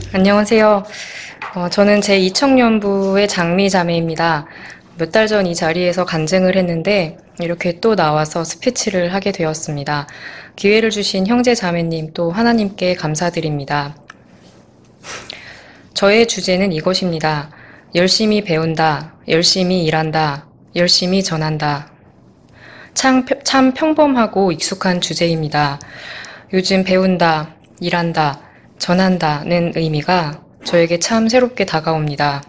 안녕하세요. 저는 제2청년부의 장미 자매입니다. 몇 달 전 이 자리에서 간증을 했는데 이렇게 또 나와서 스피치를 하게 되었습니다. 기회를 주신 형제 자매님 또 하나님께 감사드립니다. 저의 주제는 이것입니다. 열심히 배운다, 열심히 일한다, 열심히 전한다. 참 평범하고 익숙한 주제입니다. 요즘 배운다, 일한다, 전한다는 의미가 저에게 참 새롭게 다가옵니다.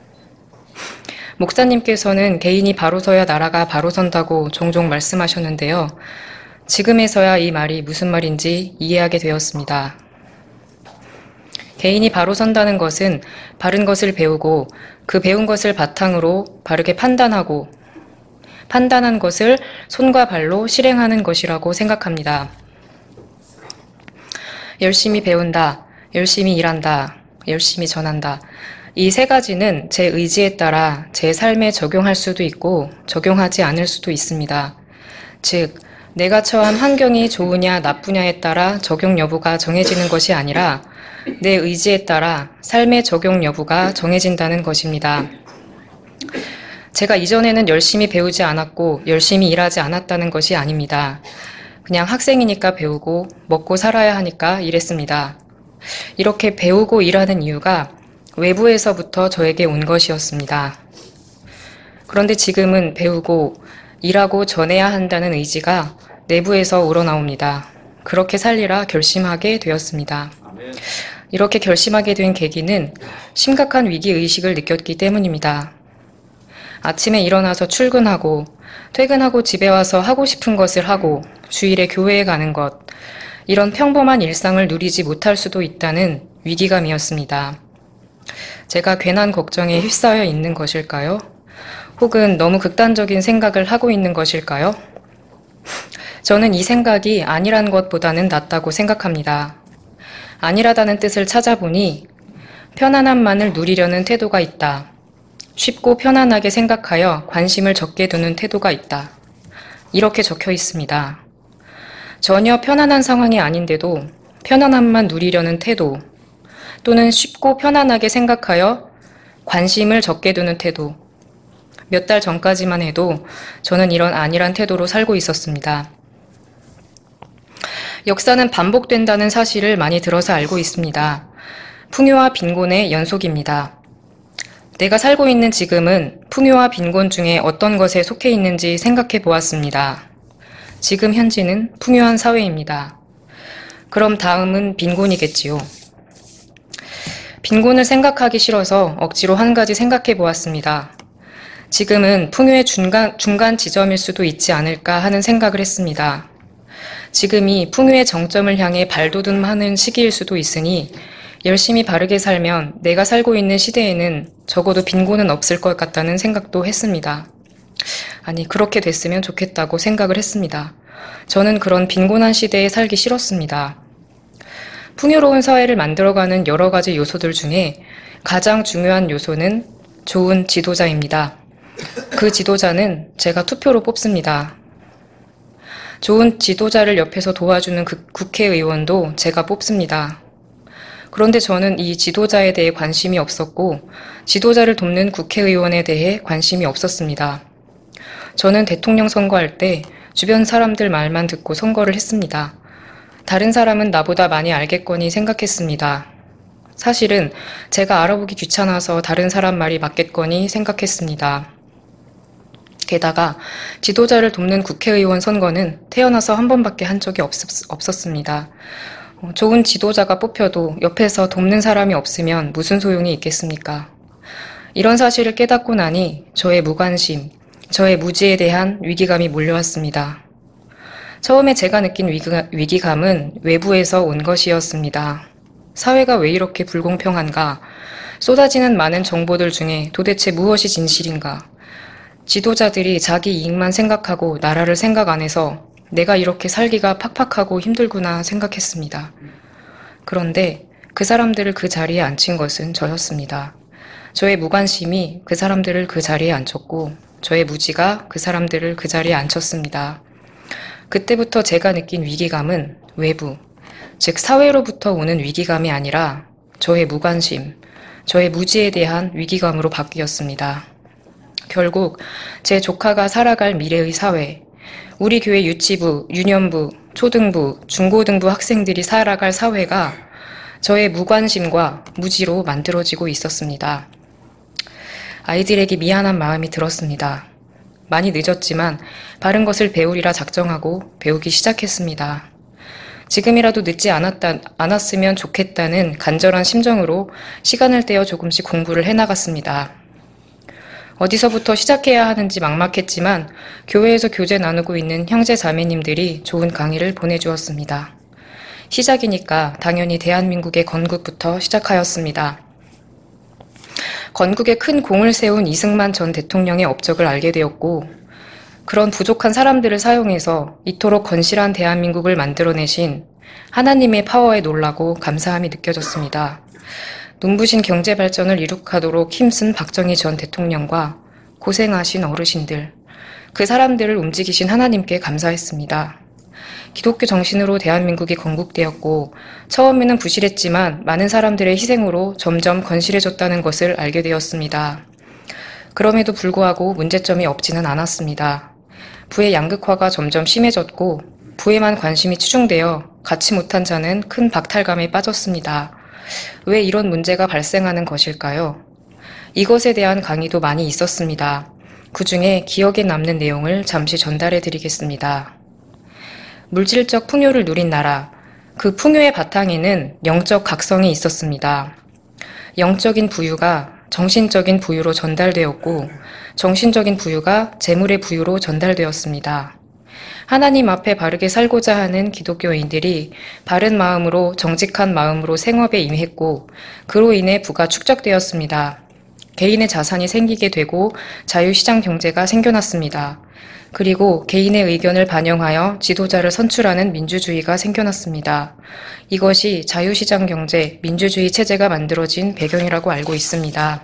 목사님께서는 개인이 바로 서야 나라가 바로 선다고 종종 말씀하셨는데요. 지금에서야 이 말이 무슨 말인지 이해하게 되었습니다. 개인이 바로 선다는 것은 바른 것을 배우고 그 배운 것을 바탕으로 바르게 판단한 것을 손과 발로 실행하는 것이라고 생각합니다. 열심히 배운다, 열심히 일한다, 열심히 전한다. 이 세 가지는 제 의지에 따라 제 삶에 적용할 수도 있고 적용하지 않을 수도 있습니다. 즉, 내가 처한 환경이 좋으냐 나쁘냐에 따라 적용 여부가 정해지는 것이 아니라 내 의지에 따라 삶의 적용 여부가 정해진다는 것입니다. 제가 이전에는 열심히 배우지 않았고 열심히 일하지 않았다는 것이 아닙니다. 그냥 학생이니까 배우고 먹고 살아야 하니까 일했습니다. 이렇게 배우고 일하는 이유가 외부에서부터 저에게 온 것이었습니다. 그런데 지금은 배우고 일하고 전해야 한다는 의지가 내부에서 우러나옵니다. 그렇게 살리라 결심하게 되었습니다. 이렇게 결심하게 된 계기는 심각한 위기의식을 느꼈기 때문입니다. 아침에 일어나서 출근하고 퇴근하고 집에 와서 하고 싶은 것을 하고 주일에 교회에 가는 것, 이런 평범한 일상을 누리지 못할 수도 있다는 위기감이었습니다. 제가 괜한 걱정에 휩싸여 있는 것일까요? 혹은 너무 극단적인 생각을 하고 있는 것일까요? 저는 이 생각이 아니란 것보다는 낫다고 생각합니다. 아니라다는 뜻을 찾아보니 편안함만을 누리려는 태도가 있다. 쉽고 편안하게 생각하여 관심을 적게 두는 태도가 있다. 이렇게 적혀 있습니다. 전혀 편안한 상황이 아닌데도 편안함만 누리려는 태도, 또는 쉽고 편안하게 생각하여 관심을 적게 두는 태도. 몇 달 전까지만 해도 저는 이런 안일한 태도로 살고 있었습니다. 역사는 반복된다는 사실을 많이 들어서 알고 있습니다. 풍요와 빈곤의 연속입니다. 내가 살고 있는 지금은 풍요와 빈곤 중에 어떤 것에 속해 있는지 생각해 보았습니다. 지금 현지는 풍요한 사회입니다. 그럼 다음은 빈곤이겠지요. 빈곤을 생각하기 싫어서 억지로 한 가지 생각해 보았습니다. 지금은 풍요의 중간 지점일 수도 있지 않을까 하는 생각을 했습니다. 지금이 풍요의 정점을 향해 발돋움하는 시기일 수도 있으니 열심히 바르게 살면 내가 살고 있는 시대에는 적어도 빈곤은 없을 것 같다는 생각도 했습니다. 아니, 그렇게 됐으면 좋겠다고 생각을 했습니다. 저는 그런 빈곤한 시대에 살기 싫었습니다. 풍요로운 사회를 만들어가는 여러 가지 요소들 중에 가장 중요한 요소는 좋은 지도자입니다. 그 지도자는 제가 투표로 뽑습니다. 좋은 지도자를 옆에서 도와주는 그 국회의원도 제가 뽑습니다. 그런데 저는 이 지도자에 대해 관심이 없었고 지도자를 돕는 국회의원에 대해 관심이 없었습니다. 저는 대통령 선거할 때 주변 사람들 말만 듣고 선거를 했습니다. 다른 사람은 나보다 많이 알겠거니 생각했습니다. 사실은 제가 알아보기 귀찮아서 다른 사람 말이 맞겠거니 생각했습니다. 게다가 지도자를 돕는 국회의원 선거는 태어나서 한 번밖에 한 적이 없었습니다. 좋은 지도자가 뽑혀도 옆에서 돕는 사람이 없으면 무슨 소용이 있겠습니까? 이런 사실을 깨닫고 나니 저의 무관심, 저의 무지에 대한 위기감이 몰려왔습니다. 처음에 제가 느낀 위기감은 외부에서 온 것이었습니다. 사회가 왜 이렇게 불공평한가? 쏟아지는 많은 정보들 중에 도대체 무엇이 진실인가? 지도자들이 자기 이익만 생각하고 나라를 생각 안 해서 내가 이렇게 살기가 팍팍하고 힘들구나 생각했습니다. 그런데 그 사람들을 그 자리에 앉힌 것은 저였습니다. 저의 무관심이 그 사람들을 그 자리에 앉혔고 저의 무지가 그 사람들을 그 자리에 앉혔습니다. 그때부터 제가 느낀 위기감은 외부, 즉 사회로부터 오는 위기감이 아니라 저의 무관심, 저의 무지에 대한 위기감으로 바뀌었습니다. 결국 제 조카가 살아갈 미래의 사회, 우리 교회 유치부, 유년부, 초등부, 중고등부 학생들이 살아갈 사회가 저의 무관심과 무지로 만들어지고 있었습니다. 아이들에게 미안한 마음이 들었습니다. 많이 늦었지만 바른 것을 배우리라 작정하고 배우기 시작했습니다. 지금이라도 늦지 않았으면 좋겠다는 간절한 심정으로 시간을 떼어 조금씩 공부를 해나갔습니다. 어디서부터 시작해야 하는지 막막했지만 교회에서 교제 나누고 있는 형제 자매님들이 좋은 강의를 보내주었습니다. 시작이니까 당연히 대한민국의 건국부터 시작하였습니다. 건국에 큰 공을 세운 이승만 전 대통령의 업적을 알게 되었고, 그런 부족한 사람들을 사용해서 이토록 건실한 대한민국을 만들어내신 하나님의 파워에 놀라고 감사함이 느껴졌습니다. 눈부신 경제 발전을 이룩하도록 힘쓴 박정희 전 대통령과 고생하신 어르신들, 그 사람들을 움직이신 하나님께 감사했습니다. 기독교 정신으로 대한민국이 건국되었고 처음에는 부실했지만 많은 사람들의 희생으로 점점 건실해졌다는 것을 알게 되었습니다. 그럼에도 불구하고 문제점이 없지는 않았습니다. 부의 양극화가 점점 심해졌고 부에만 관심이 치중되어 갖지 못한 자는 큰 박탈감에 빠졌습니다. 왜 이런 문제가 발생하는 것일까요? 이것에 대한 강의도 많이 있었습니다. 그 중에 기억에 남는 내용을 잠시 전달해 드리겠습니다. 물질적 풍요를 누린 나라, 그 풍요의 바탕에는 영적 각성이 있었습니다. 영적인 부유가 정신적인 부유로 전달되었고 정신적인 부유가 재물의 부유로 전달되었습니다. 하나님 앞에 바르게 살고자 하는 기독교인들이 바른 마음으로 정직한 마음으로 생업에 임했고 그로 인해 부가 축적되었습니다. 개인의 자산이 생기게 되고 자유시장 경제가 생겨났습니다. 그리고 개인의 의견을 반영하여 지도자를 선출하는 민주주의가 생겨났습니다. 이것이 자유시장 경제, 민주주의 체제가 만들어진 배경이라고 알고 있습니다.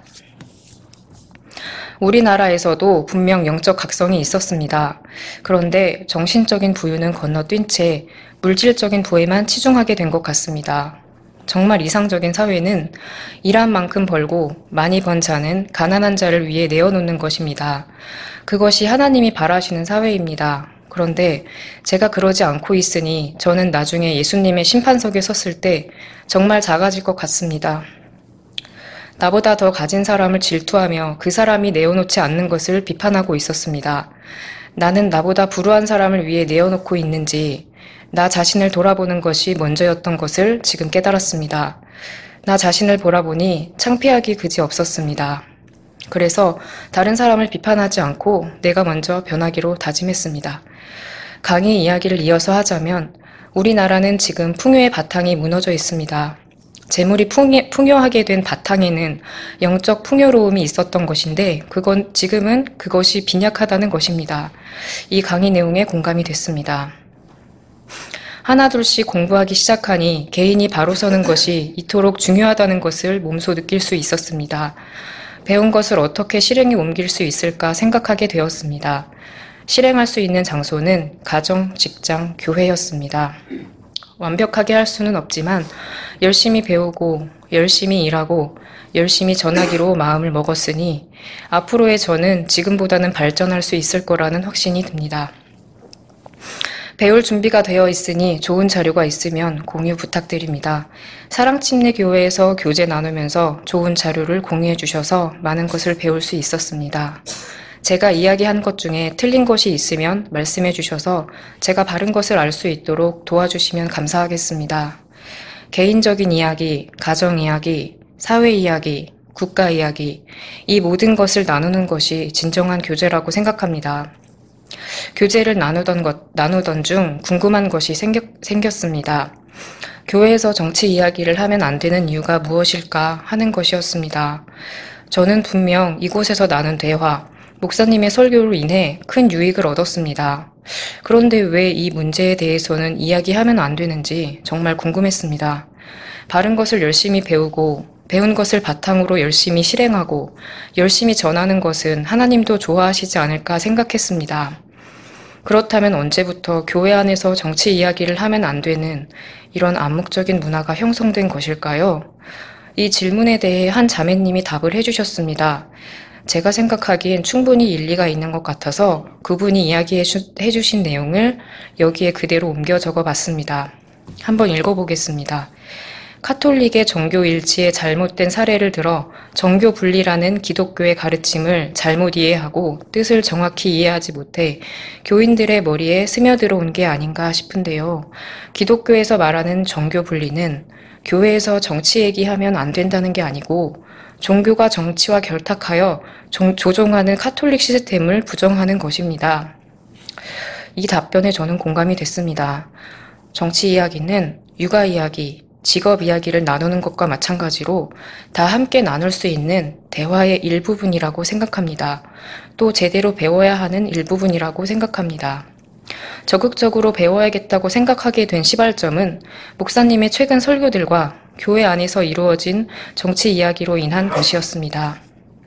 우리나라에서도 분명 영적 각성이 있었습니다. 그런데 정신적인 부유는 건너뛴 채 물질적인 부에만 치중하게 된 것 같습니다. 정말 이상적인 사회는 일한 만큼 벌고 많이 번 자는 가난한 자를 위해 내어놓는 것입니다. 그것이 하나님이 바라시는 사회입니다. 그런데 제가 그러지 않고 있으니 저는 나중에 예수님의 심판석에 섰을 때 정말 작아질 것 같습니다. 나보다 더 가진 사람을 질투하며 그 사람이 내어놓지 않는 것을 비판하고 있었습니다. 나는 나보다 불우한 사람을 위해 내어놓고 있는지 나 자신을 돌아보는 것이 먼저였던 것을 지금 깨달았습니다. 나 자신을 돌아보니 창피하기 그지없었습니다. 그래서 다른 사람을 비판하지 않고 내가 먼저 변하기로 다짐했습니다. 강의 이야기를 이어서 하자면 우리나라는 지금 풍요의 바탕이 무너져 있습니다. 재물이 풍요하게 된 바탕에는 영적 풍요로움이 있었던 것인데 그건 지금은 그것이 빈약하다는 것입니다. 이 강의 내용에 공감이 됐습니다. 하나둘씩 공부하기 시작하니 개인이 바로 서는 것이 이토록 중요하다는 것을 몸소 느낄 수 있었습니다. 배운 것을 어떻게 실행에 옮길 수 있을까 생각하게 되었습니다. 실행할 수 있는 장소는 가정, 직장, 교회였습니다. 완벽하게 할 수는 없지만 열심히 배우고 열심히 일하고 열심히 전하기로 마음을 먹었으니 앞으로의 저는 지금보다는 발전할 수 있을 거라는 확신이 듭니다. 배울 준비가 되어 있으니 좋은 자료가 있으면 공유 부탁드립니다. 사랑침례교회에서 교재 나누면서 좋은 자료를 공유해 주셔서 많은 것을 배울 수 있었습니다. 제가 이야기한 것 중에 틀린 것이 있으면 말씀해 주셔서 제가 바른 것을 알 수 있도록 도와주시면 감사하겠습니다. 개인적인 이야기, 가정 이야기, 사회 이야기, 국가 이야기, 이 모든 것을 나누는 것이 진정한 교제라고 생각합니다. 교제를 나누던 중 궁금한 것이 생겼습니다. 교회에서 정치 이야기를 하면 안 되는 이유가 무엇일까 하는 것이었습니다. 저는 분명 이곳에서 나눈 대화, 목사님의 설교로 인해 큰 유익을 얻었습니다. 그런데 왜 이 문제에 대해서는 이야기하면 안 되는지 정말 궁금했습니다. 바른 것을 열심히 배우고 배운 것을 바탕으로 열심히 실행하고 열심히 전하는 것은 하나님도 좋아하시지 않을까 생각했습니다. 그렇다면 언제부터 교회 안에서 정치 이야기를 하면 안 되는 이런 암묵적인 문화가 형성된 것일까요? 이 질문에 대해 한 자매님이 답을 해주셨습니다. 제가 생각하기엔 충분히 일리가 있는 것 같아서 그분이 이야기해주신 내용을 여기에 그대로 옮겨 적어봤습니다. 한번 읽어보겠습니다. 카톨릭의 정교 일치의 잘못된 사례를 들어 정교 분리라는 기독교의 가르침을 잘못 이해하고 뜻을 정확히 이해하지 못해 교인들의 머리에 스며들어온 게 아닌가 싶은데요. 기독교에서 말하는 정교 분리는 교회에서 정치 얘기하면 안 된다는 게 아니고 종교가 정치와 결탁하여 조종하는 카톨릭 시스템을 부정하는 것입니다. 이 답변에 저는 공감이 됐습니다. 정치 이야기는 육아 이야기, 직업 이야기를 나누는 것과 마찬가지로 다 함께 나눌 수 있는 대화의 일부분이라고 생각합니다. 또 제대로 배워야 하는 일부분이라고 생각합니다. 적극적으로 배워야겠다고 생각하게 된 시발점은 목사님의 최근 설교들과 교회 안에서 이루어진 정치 이야기로 인한 것이었습니다.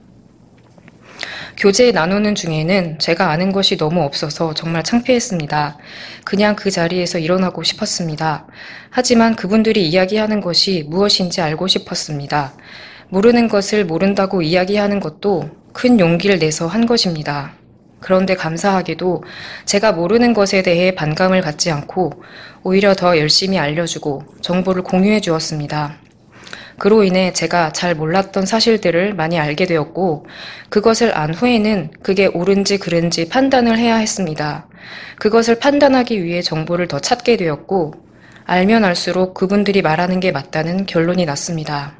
교제 나누는 중에는 제가 아는 것이 너무 없어서 정말 창피했습니다. 그냥 그 자리에서 일어나고 싶었습니다. 하지만 그분들이 이야기하는 것이 무엇인지 알고 싶었습니다. 모르는 것을 모른다고 이야기하는 것도 큰 용기를 내서 한 것입니다. 그런데 감사하게도 제가 모르는 것에 대해 반감을 갖지 않고 오히려 더 열심히 알려주고 정보를 공유해 주었습니다. 그로 인해 제가 잘 몰랐던 사실들을 많이 알게 되었고 그것을 안 후에는 그게 옳은지 그른지 판단을 해야 했습니다. 그것을 판단하기 위해 정보를 더 찾게 되었고 알면 알수록 그분들이 말하는 게 맞다는 결론이 났습니다.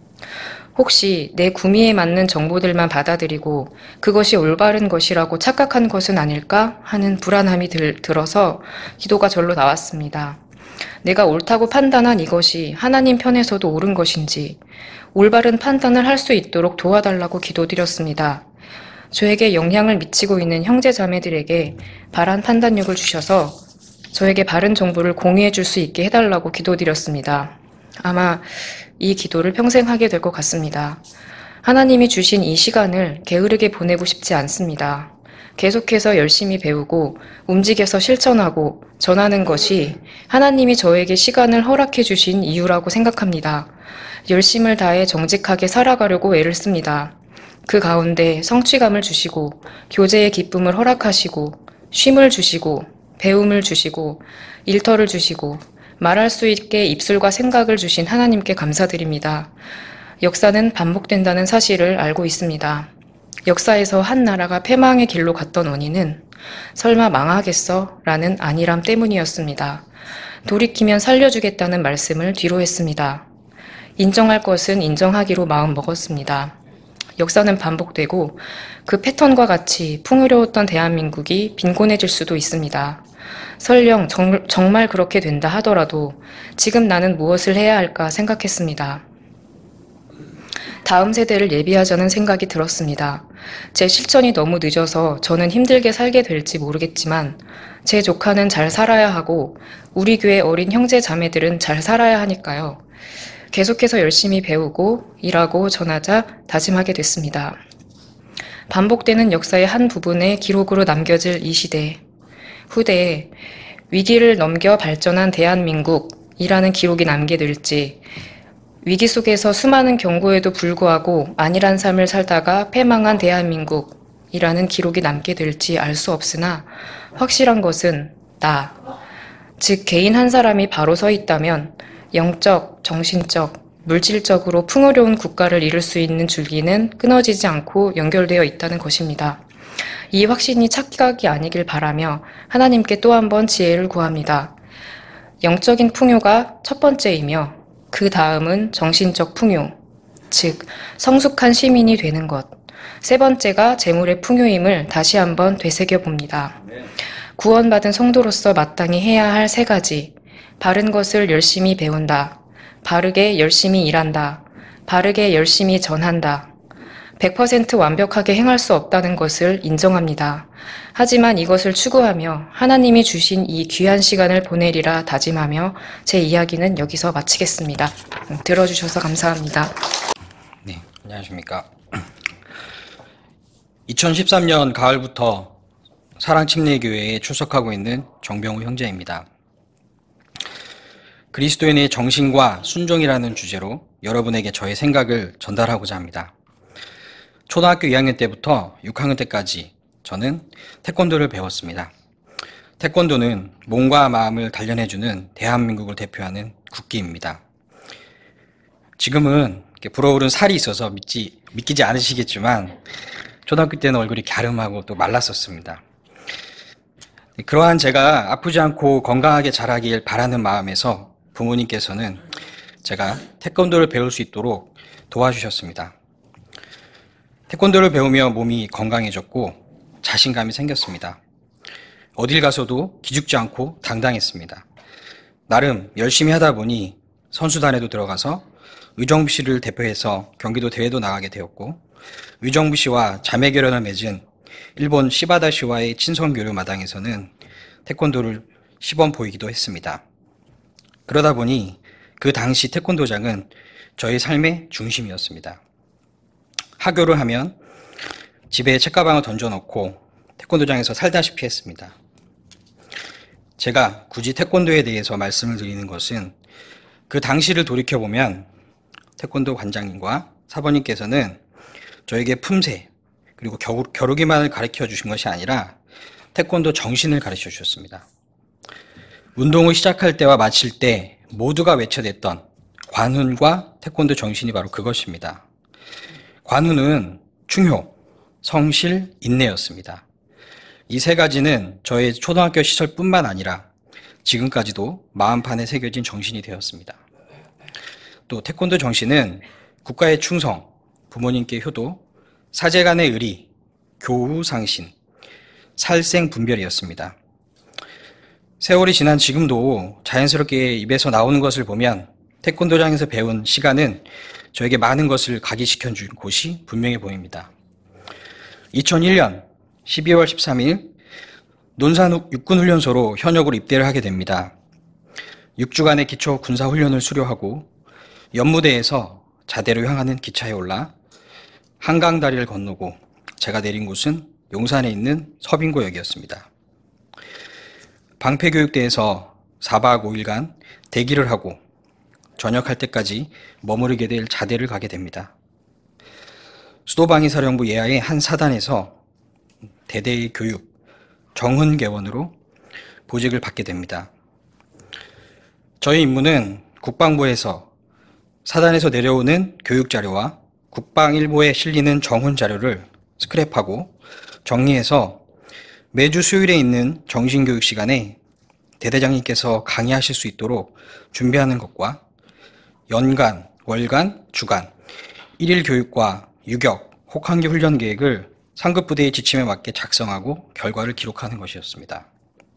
혹시 내 구미에 맞는 정보들만 받아들이고 그것이 올바른 것이라고 착각한 것은 아닐까 하는 불안함이 들어서 기도가 절로 나왔습니다. 내가 옳다고 판단한 이것이 하나님 편에서도 옳은 것인지 올바른 판단을 할 수 있도록 도와달라고 기도드렸습니다. 저에게 영향을 미치고 있는 형제자매들에게 바른 판단력을 주셔서 저에게 바른 정보를 공유해 줄 수 있게 해달라고 기도드렸습니다. 아마 이 기도를 평생 하게 될 것 같습니다. 하나님이 주신 이 시간을 게으르게 보내고 싶지 않습니다. 계속해서 열심히 배우고 움직여서 실천하고 전하는 것이 하나님이 저에게 시간을 허락해 주신 이유라고 생각합니다. 열심을 다해 정직하게 살아가려고 애를 씁니다. 그 가운데 성취감을 주시고 교제의 기쁨을 허락하시고 쉼을 주시고 배움을 주시고 일터를 주시고 말할 수 있게 입술과 생각을 주신 하나님께 감사드립니다. 역사는 반복된다는 사실을 알고 있습니다. 역사에서 한 나라가 패망의 길로 갔던 원인은 설마 망하겠어? 라는 안일함 때문이었습니다. 돌이키면 살려주겠다는 말씀을 뒤로 했습니다. 인정할 것은 인정하기로 마음 먹었습니다. 역사는 반복되고 그 패턴과 같이 풍요로웠던 대한민국이 빈곤해질 수도 있습니다. 설령 정말 그렇게 된다 하더라도 지금 나는 무엇을 해야 할까 생각했습니다. 다음 세대를 예비하자는 생각이 들었습니다. 제 실천이 너무 늦어서 저는 힘들게 살게 될지 모르겠지만 제 조카는 잘 살아야 하고 우리 교회 어린 형제 자매들은 잘 살아야 하니까요. 계속해서 열심히 배우고 일하고 전하자 다짐하게 됐습니다. 반복되는 역사의 한 부분에 기록으로 남겨질 이 시대. 후대에 위기를 넘겨 발전한 대한민국이라는 기록이 남게 될지 위기 속에서 수많은 경고에도 불구하고 안일한 삶을 살다가 패망한 대한민국이라는 기록이 남게 될지 알 수 없으나 확실한 것은 나, 즉 개인 한 사람이 바로 서 있다면 영적, 정신적, 물질적으로 풍요로운 국가를 이룰 수 있는 줄기는 끊어지지 않고 연결되어 있다는 것입니다. 이 확신이 착각이 아니길 바라며 하나님께 또 한 번 지혜를 구합니다. 영적인 풍요가 첫 번째이며 그 다음은 정신적 풍요, 즉 성숙한 시민이 되는 것. 세 번째가 재물의 풍요임을 다시 한번 되새겨봅니다. 구원받은 성도로서 마땅히 해야 할 세 가지. 바른 것을 열심히 배운다. 바르게 열심히 일한다. 바르게 열심히 전한다. 100% 완벽하게 행할 수 없다는 것을 인정합니다. 하지만 이것을 추구하며 하나님이 주신 이 귀한 시간을 보내리라 다짐하며 제 이야기는 여기서 마치겠습니다. 들어주셔서 감사합니다. 네, 안녕하십니까. 2013년 가을부터 사랑침례교회에 출석하고 있는 정병우 형제입니다. 그리스도인의 정신과 순종이라는 주제로 여러분에게 저의 생각을 전달하고자 합니다. 초등학교 2학년 때부터 6학년 때까지 저는 태권도를 배웠습니다. 태권도는 몸과 마음을 단련해주는 대한민국을 대표하는 국기입니다. 지금은 불어오른 살이 있어서 믿기지 않으시겠지만 초등학교 때는 얼굴이 갸름하고 또 말랐었습니다. 그러한 제가 아프지 않고 건강하게 자라길 바라는 마음에서 부모님께서는 제가 태권도를 배울 수 있도록 도와주셨습니다. 태권도를 배우며 몸이 건강해졌고 자신감이 생겼습니다. 어딜 가서도 기죽지 않고 당당했습니다. 나름 열심히 하다 보니 선수단에도 들어가서 의정부시를 대표해서 경기도 대회도 나가게 되었고 의정부시와 자매결연을 맺은 일본 시바다시와의 친선교류 마당에서는 태권도를 시범 보이기도 했습니다. 그러다 보니 그 당시 태권도장은 저의 삶의 중심이었습니다. 하교를 하면 집에 책가방을 던져놓고 태권도장에서 살다시피 했습니다. 제가 굳이 태권도에 대해서 말씀을 드리는 것은 그 당시를 돌이켜보면 태권도 관장님과 사범님께서는 저에게 품새 그리고 겨루기만을 가르쳐 주신 것이 아니라 태권도 정신을 가르쳐 주셨습니다. 운동을 시작할 때와 마칠 때 모두가 외쳐댔던 관훈과 태권도 정신이 바로 그것입니다. 관훈은 충효, 성실, 인내였습니다. 이 세 가지는 저의 초등학교 시절뿐만 아니라 지금까지도 마음판에 새겨진 정신이 되었습니다. 또 태권도 정신은 국가의 충성, 부모님께 효도, 사제간의 의리, 교우상신, 살생분별이었습니다. 세월이 지난 지금도 자연스럽게 입에서 나오는 것을 보면 태권도장에서 배운 시간은 저에게 많은 것을 각인시켜준 곳이 분명해 보입니다. 2001년 12월 13일 논산 육군훈련소로 현역으로 입대를 하게 됩니다. 6주간의 기초 군사훈련을 수료하고 연무대에서 자대로 향하는 기차에 올라 한강다리를 건너고 제가 내린 곳은 용산에 있는 서빙고역이었습니다. 방패교육대에서 4박 5일간 대기를 하고 전역할 때까지 머무르게 될 자대를 가게 됩니다. 수도방위사령부 예하의 한 사단에서 대대의 교육, 정훈계원으로 보직을 받게 됩니다. 저희 임무는 국방부에서 사단에서 내려오는 교육자료와 국방일보에 실리는 정훈자료를 스크랩하고 정리해서 매주 수요일에 있는 정신교육 시간에 대대장님께서 강의하실 수 있도록 준비하는 것과 연간, 월간, 주간, 1일 교육과 유격, 혹한기 훈련 계획을 상급부대의 지침에 맞게 작성하고 결과를 기록하는 것이었습니다.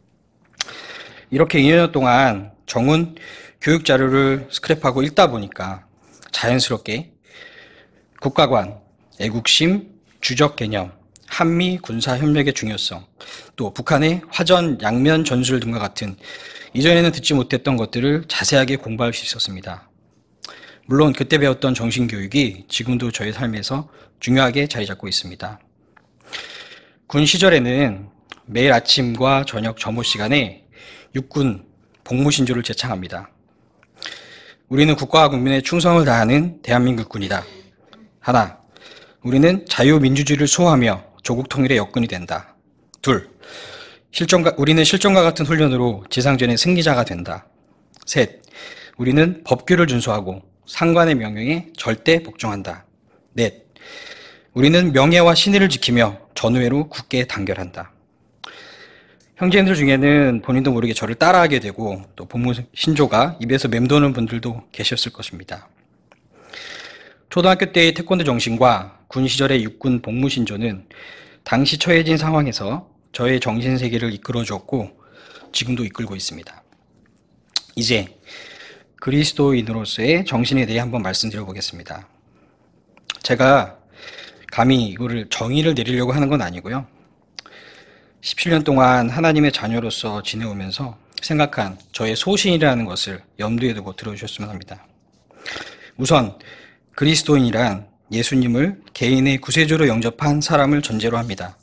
이렇게 2년 동안 정훈 교육 자료를 스크랩하고 읽다 보니까 자연스럽게 국가관, 애국심, 주적 개념, 한미 군사 협력의 중요성, 또 북한의 화전, 양면 전술 등과 같은 이전에는 듣지 못했던 것들을 자세하게 공부할 수 있었습니다. 물론 그때 배웠던 정신교육이 지금도 저의 삶에서 중요하게 자리 잡고 있습니다. 군 시절에는 매일 아침과 저녁 점호 시간에 육군 복무신조를 제창합니다. 우리는 국가와 국민의 충성을 다하는 대한민국 군이다. 하나, 우리는 자유민주주의를 수호하며 조국 통일의 여건이 된다. 둘, 우리는 실전과 같은 훈련으로 지상전의 승리자가 된다. 셋, 우리는 법규를 준수하고 상관의 명령에 절대 복종한다. 넷, 우리는 명예와 신의를 지키며 전우회로 굳게 단결한다. 형제님들 중에는 본인도 모르게 저를 따라하게 되고 또 복무 신조가 입에서 맴도는 분들도 계셨을 것입니다. 초등학교 때의 태권도 정신과 군 시절의 육군 복무 신조는 당시 처해진 상황에서 저의 정신세계를 이끌어 주었고 지금도 이끌고 있습니다. 이제 그리스도인으로서의 정신에 대해 한번 말씀드려 보겠습니다. 제가 감히 이거를 정의를 내리려고 하는 건 아니고요. 17년 동안 하나님의 자녀로서 지내오면서 생각한 저의 소신이라는 것을 염두에 두고 들어주셨으면 합니다. 우선 그리스도인이란 예수님을 개인의 구세주로 영접한 사람을 전제로 합니다.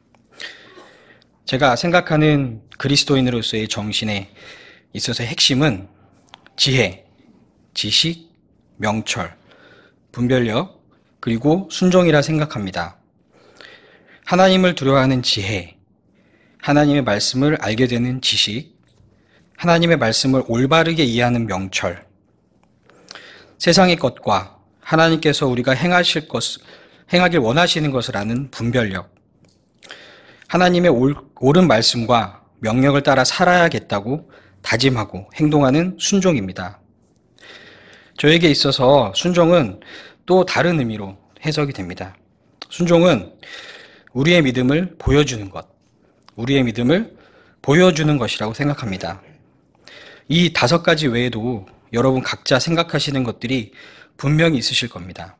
제가 생각하는 그리스도인으로서의 정신에 있어서의 핵심은 지혜, 지식, 명철, 분별력, 그리고 순종이라 생각합니다. 하나님을 두려워하는 지혜, 하나님의 말씀을 알게 되는 지식, 하나님의 말씀을 올바르게 이해하는 명철, 세상의 것과 하나님께서 우리가 행하길 원하시는 것을 아는 분별력, 하나님의 옳은 말씀과 명령을 따라 살아야겠다고 다짐하고 행동하는 순종입니다. 저에게 있어서 순종은 또 다른 의미로 해석이 됩니다. 순종은 우리의 믿음을 보여주는 것, 우리의 믿음을 보여주는 것이라고 생각합니다. 이 5가지 외에도 여러분 각자 생각하시는 것들이 분명히 있으실 겁니다.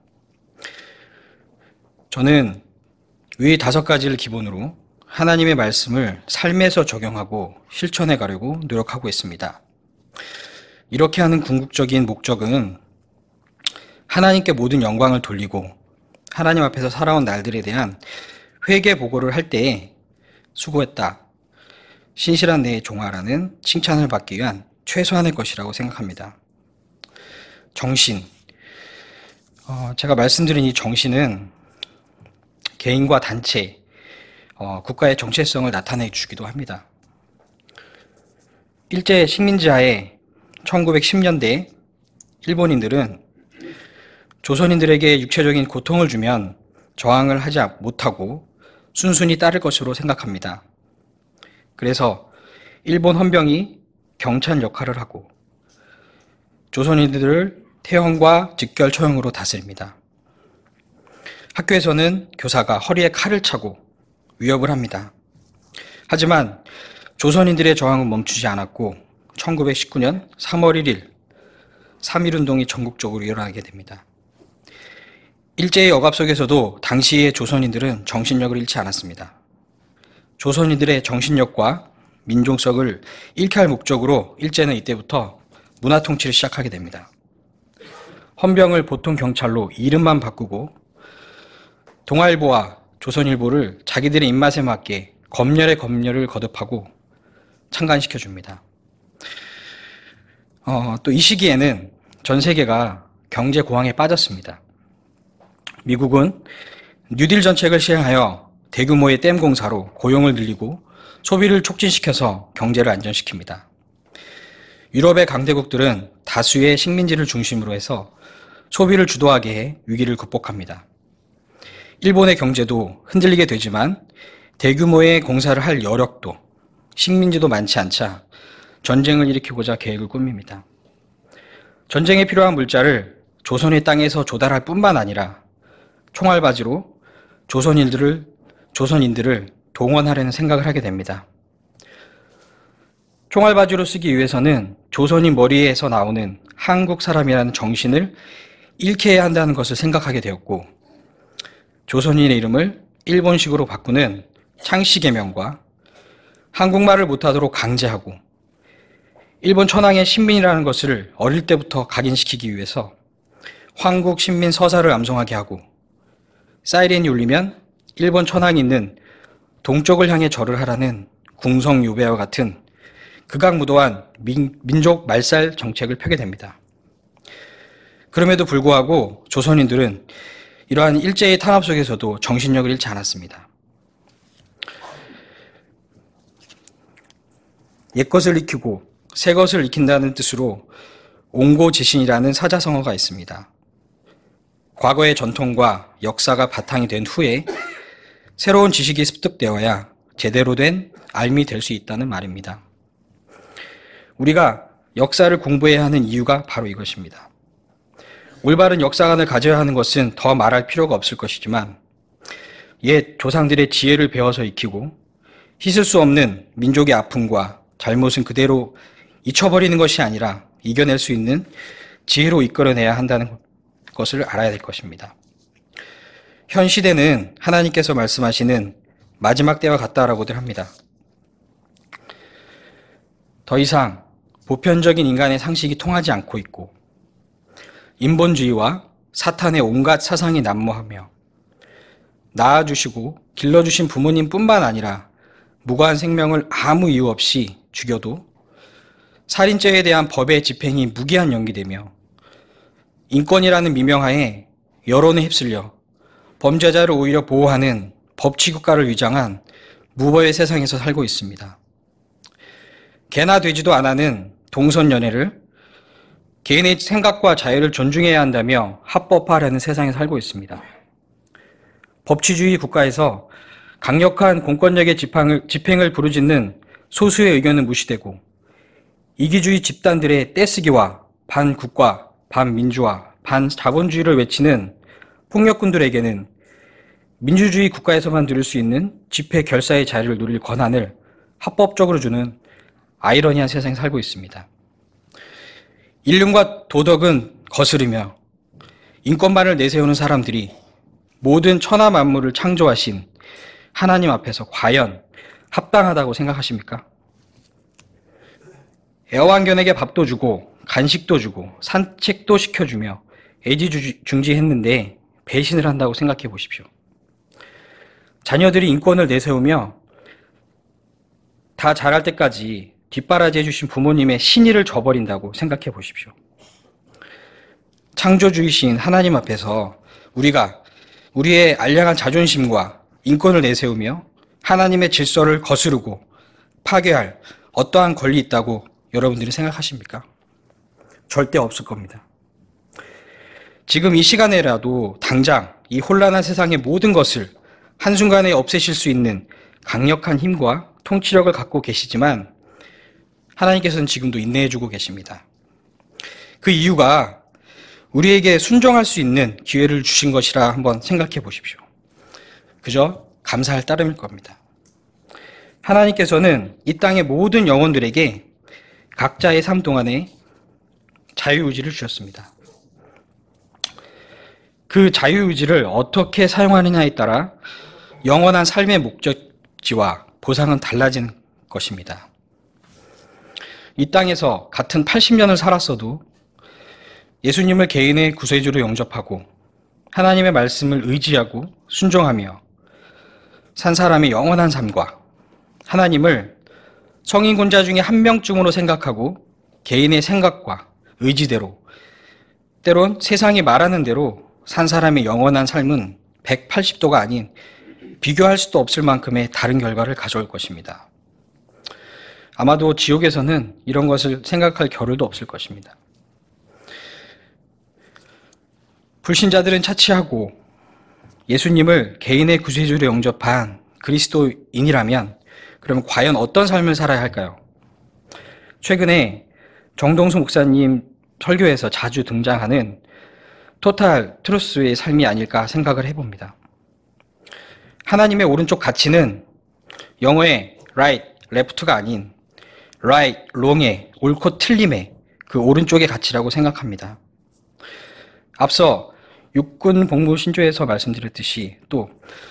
저는 이 5가지를 기본으로 하나님의 말씀을 삶에서 적용하고 실천해 가려고 노력하고 있습니다. 이렇게 하는 궁극적인 목적은 하나님께 모든 영광을 돌리고 하나님 앞에서 살아온 날들에 대한 회개 보고를 할 때에 수고했다, 신실한 내 종아라는 칭찬을 받기 위한 최소한의 것이라고 생각합니다. 정신. 제가 말씀드린 이 정신은 개인과 단체, 국가의 정체성을 나타내 주기도 합니다. 일제 식민지하에 1910년대 일본인들은 조선인들에게 육체적인 고통을 주면 저항을 하지 못하고 순순히 따를 것으로 생각합니다. 그래서 일본 헌병이 경찰 역할을 하고 조선인들을 태형과 직결 처형으로 다스립니다. 학교에서는 교사가 허리에 칼을 차고 위협을 합니다. 하지만 조선인들의 저항은 멈추지 않았고 1919년 3월 1일 3.1운동이 전국적으로 일어나게 됩니다. 일제의 억압 속에서도 당시의 조선인들은 정신력을 잃지 않았습니다. 조선인들의 정신력과 민족성을 잃게 할 목적으로 일제는 이때부터 문화 통치를 시작하게 됩니다. 헌병을 보통 경찰로 이름만 바꾸고 동아일보와 조선일보를 자기들의 입맛에 맞게 검열에 검열을 거듭하고 창간시켜줍니다. 또 이 시기에는 전 세계가 경제 고항에 빠졌습니다. 미국은 뉴딜 정책을 시행하여 대규모의 댐 공사로 고용을 늘리고 소비를 촉진시켜서 경제를 안정시킵니다. 유럽의 강대국들은 다수의 식민지를 중심으로 해서 소비를 주도하게 해 위기를 극복합니다. 일본의 경제도 흔들리게 되지만 대규모의 공사를 할 여력도 식민지도 많지 않자 전쟁을 일으키고자 계획을 꾸밉니다. 전쟁에 필요한 물자를 조선의 땅에서 조달할 뿐만 아니라 총알바지로 조선인들을 동원하려는 생각을 하게 됩니다. 총알바지로 쓰기 위해서는 조선인 머리에서 나오는 한국 사람이라는 정신을 잃게 해야 한다는 것을 생각하게 되었고, 조선인의 이름을 일본식으로 바꾸는 창씨개명과 한국말을 못하도록 강제하고 일본 천황의 신민이라는 것을 어릴 때부터 각인시키기 위해서 황국 신민 서사를 암송하게 하고, 사이렌이 울리면 일본 천황이 있는 동쪽을 향해 절을 하라는 궁성요배와 같은 극악무도한 민족 말살 정책을 펴게 됩니다. 그럼에도 불구하고 조선인들은 이러한 일제의 탄압 속에서도 정신력을 잃지 않았습니다. 옛것을 익히고 새것을 익힌다는 뜻으로 옹고지신이라는 사자성어가 있습니다. 과거의 전통과 역사가 바탕이 된 후에 새로운 지식이 습득되어야 제대로 된 알미 될 수 있다는 말입니다. 우리가 역사를 공부해야 하는 이유가 바로 이것입니다. 올바른 역사관을 가져야 하는 것은 더 말할 필요가 없을 것이지만 옛 조상들의 지혜를 배워서 익히고 씻을 수 없는 민족의 아픔과 잘못은 그대로 잊혀버리는 것이 아니라 이겨낼 수 있는 지혜로 이끌어내야 한다는 것을 알아야 될 것입니다. 현 시대는 하나님께서 말씀하시는 마지막 때와 같다라고들 합니다. 더 이상 보편적인 인간의 상식이 통하지 않고 있고 인본주의와 사탄의 온갖 사상이 난무하며 낳아주시고 길러주신 부모님뿐만 아니라 무고한 생명을 아무 이유 없이 죽여도 살인죄에 대한 법의 집행이 무기한 연기되며 인권이라는 미명하에 여론에 휩쓸려 범죄자를 오히려 보호하는 법치국가를 위장한 무법의 세상에서 살고 있습니다. 개나 되지도 않아는 동성연애를 개인의 생각과 자유를 존중해야 한다며 합법화하려는 세상에 살고 있습니다. 법치주의 국가에서 강력한 공권력의 집행을 부르짖는 소수의 의견은 무시되고 이기주의 집단들의 떼쓰기와 반국가, 반민주화, 반자본주의를 외치는 폭력군들에게는 민주주의 국가에서만 누릴 수 있는 집회 결사의 자유를 누릴 권한을 합법적으로 주는 아이러니한 세상에 살고 있습니다. 인륜과 도덕은 거스르며 인권만을 내세우는 사람들이 모든 천하 만물을 창조하신 하나님 앞에서 과연 합당하다고 생각하십니까? 애완견에게 밥도 주고 간식도 주고 산책도 시켜주며 애지중지했는데 배신을 한다고 생각해 보십시오. 자녀들이 인권을 내세우며 다 자랄 때까지 뒷바라지 해주신 부모님의 신의를 저버린다고 생각해 보십시오. 창조주이신 하나님 앞에서 우리가 우리의 알량한 자존심과 인권을 내세우며 하나님의 질서를 거스르고 파괴할 어떠한 권리 있다고 여러분들이 생각하십니까? 절대 없을 겁니다. 지금 이 시간에라도 당장 이 혼란한 세상의 모든 것을 한순간에 없애실 수 있는 강력한 힘과 통치력을 갖고 계시지만 하나님께서는 지금도 인내해주고 계십니다. 그 이유가 우리에게 순종할 수 있는 기회를 주신 것이라 한번 생각해 보십시오. 그저 감사할 따름일 겁니다. 하나님께서는 이 땅의 모든 영혼들에게 각자의 삶 동안에 자유의지를 주셨습니다. 그 자유의지를 어떻게 사용하느냐에 따라 영원한 삶의 목적지와 보상은 달라지는 것입니다. 이 땅에서 같은 80년을 살았어도 예수님을 개인의 구세주로 영접하고 하나님의 말씀을 의지하고 순종하며 산 사람의 영원한 삶과 하나님을 성인군자 중에 한 명쯤으로 생각하고 개인의 생각과 의지대로 때론 세상이 말하는 대로 산 사람의 영원한 삶은 180도가 아닌 비교할 수도 없을 만큼의 다른 결과를 가져올 것입니다. 아마도 지옥에서는 이런 것을 생각할 겨를도 없을 것입니다. 불신자들은 차치하고 예수님을 개인의 구세주로 영접한 그리스도인이라면 그러면 과연 어떤 삶을 살아야 할까요? 최근에 정동수 목사님 설교에서 자주 등장하는 토탈 트루스의 삶이 아닐까 생각을 해봅니다. 하나님의 오른쪽 가치는 영어의 right, left가 아닌 right, wrong의 옳고 틀림의 그 오른쪽의 가치라고 생각합니다. 앞서 육군 복무 신조에서 말씀드렸듯이 또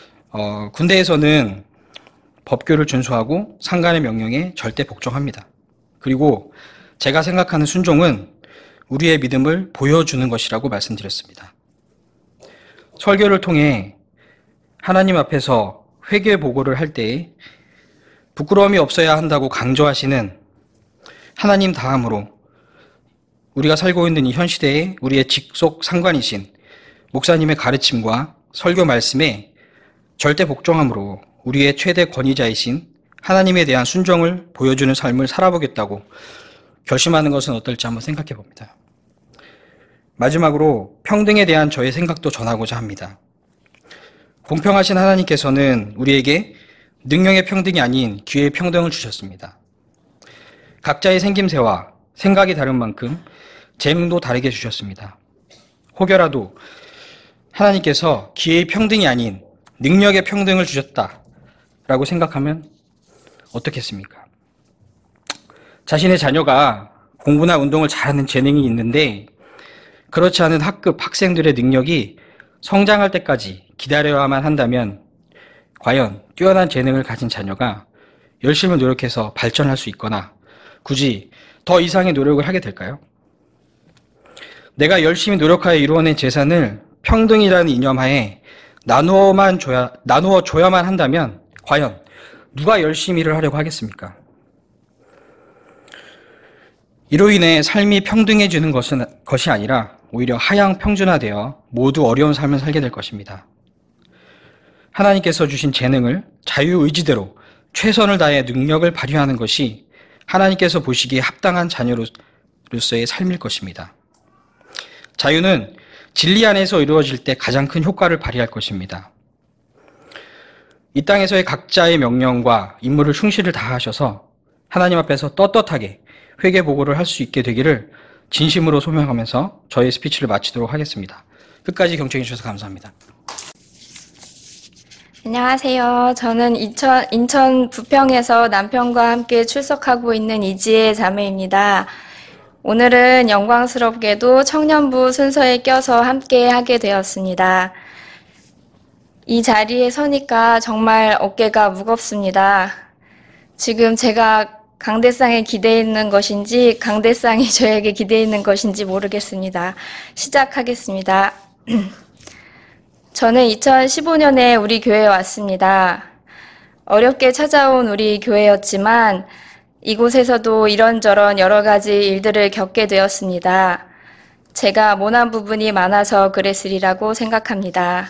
군대에서는 법규를 준수하고 상관의 명령에 절대 복종합니다. 그리고 제가 생각하는 순종은 우리의 믿음을 보여주는 것이라고 말씀드렸습니다. 설교를 통해 하나님 앞에서 회개 보고를 할 때에 부끄러움이 없어야 한다고 강조하시는 하나님 다음으로 우리가 살고 있는 이 현 시대에 우리의 직속 상관이신 목사님의 가르침과 설교 말씀에 절대 복종함으로 우리의 최대 권위자이신 하나님에 대한 순종을 보여주는 삶을 살아보겠다고 결심하는 것은 어떨지 한번 생각해 봅니다. 마지막으로 평등에 대한 저의 생각도 전하고자 합니다. 공평하신 하나님께서는 우리에게 능력의 평등이 아닌 기회의 평등을 주셨습니다. 각자의 생김새와 생각이 다른 만큼 재능도 다르게 주셨습니다. 혹여라도 하나님께서 기회의 평등이 아닌 능력의 평등을 주셨다라고 생각하면 어떻겠습니까? 자신의 자녀가 공부나 운동을 잘하는 재능이 있는데 그렇지 않은 학급 학생들의 능력이 성장할 때까지 기다려야만 한다면 과연 뛰어난 재능을 가진 자녀가 열심히 노력해서 발전할 수 있거나 굳이 더 이상의 노력을 하게 될까요? 내가 열심히 노력하여 이루어낸 재산을 평등이라는 이념하에 나누어 줘야만 한다면 과연 누가 열심히 일을 하려고 하겠습니까? 이로 인해 삶이 평등해지는 것이 아니라 오히려 하향 평준화되어 모두 어려운 삶을 살게 될 것입니다. 하나님께서 주신 재능을 자유의지대로 최선을 다해 능력을 발휘하는 것이 하나님께서 보시기에 합당한 자녀로서의 삶일 것입니다. 자유는 진리 안에서 이루어질 때 가장 큰 효과를 발휘할 것입니다. 이 땅에서의 각자의 명령과 임무를 충실을 다하셔서 하나님 앞에서 떳떳하게 회개 보고를 할 수 있게 되기를 진심으로 소명하면서 저의 스피치를 마치도록 하겠습니다. 끝까지 경청해 주셔서 감사합니다. 안녕하세요. 저는 인천 부평에서 남편과 함께 출석하고 있는 이지혜 자매입니다. 오늘은 영광스럽게도 청년부 순서에 껴서 함께 하게 되었습니다. 이 자리에 서니까 정말 어깨가 무겁습니다. 지금 제가 강대상에 기대해 있는 것인지 강대상이 저에게 기대해 있는 것인지 모르겠습니다. 시작하겠습니다. 저는 2015년에 우리 교회에 왔습니다. 어렵게 찾아온 우리 교회였지만 이곳에서도 이런저런 여러 가지 일들을 겪게 되었습니다. 제가 모난 부분이 많아서 그랬으리라고 생각합니다.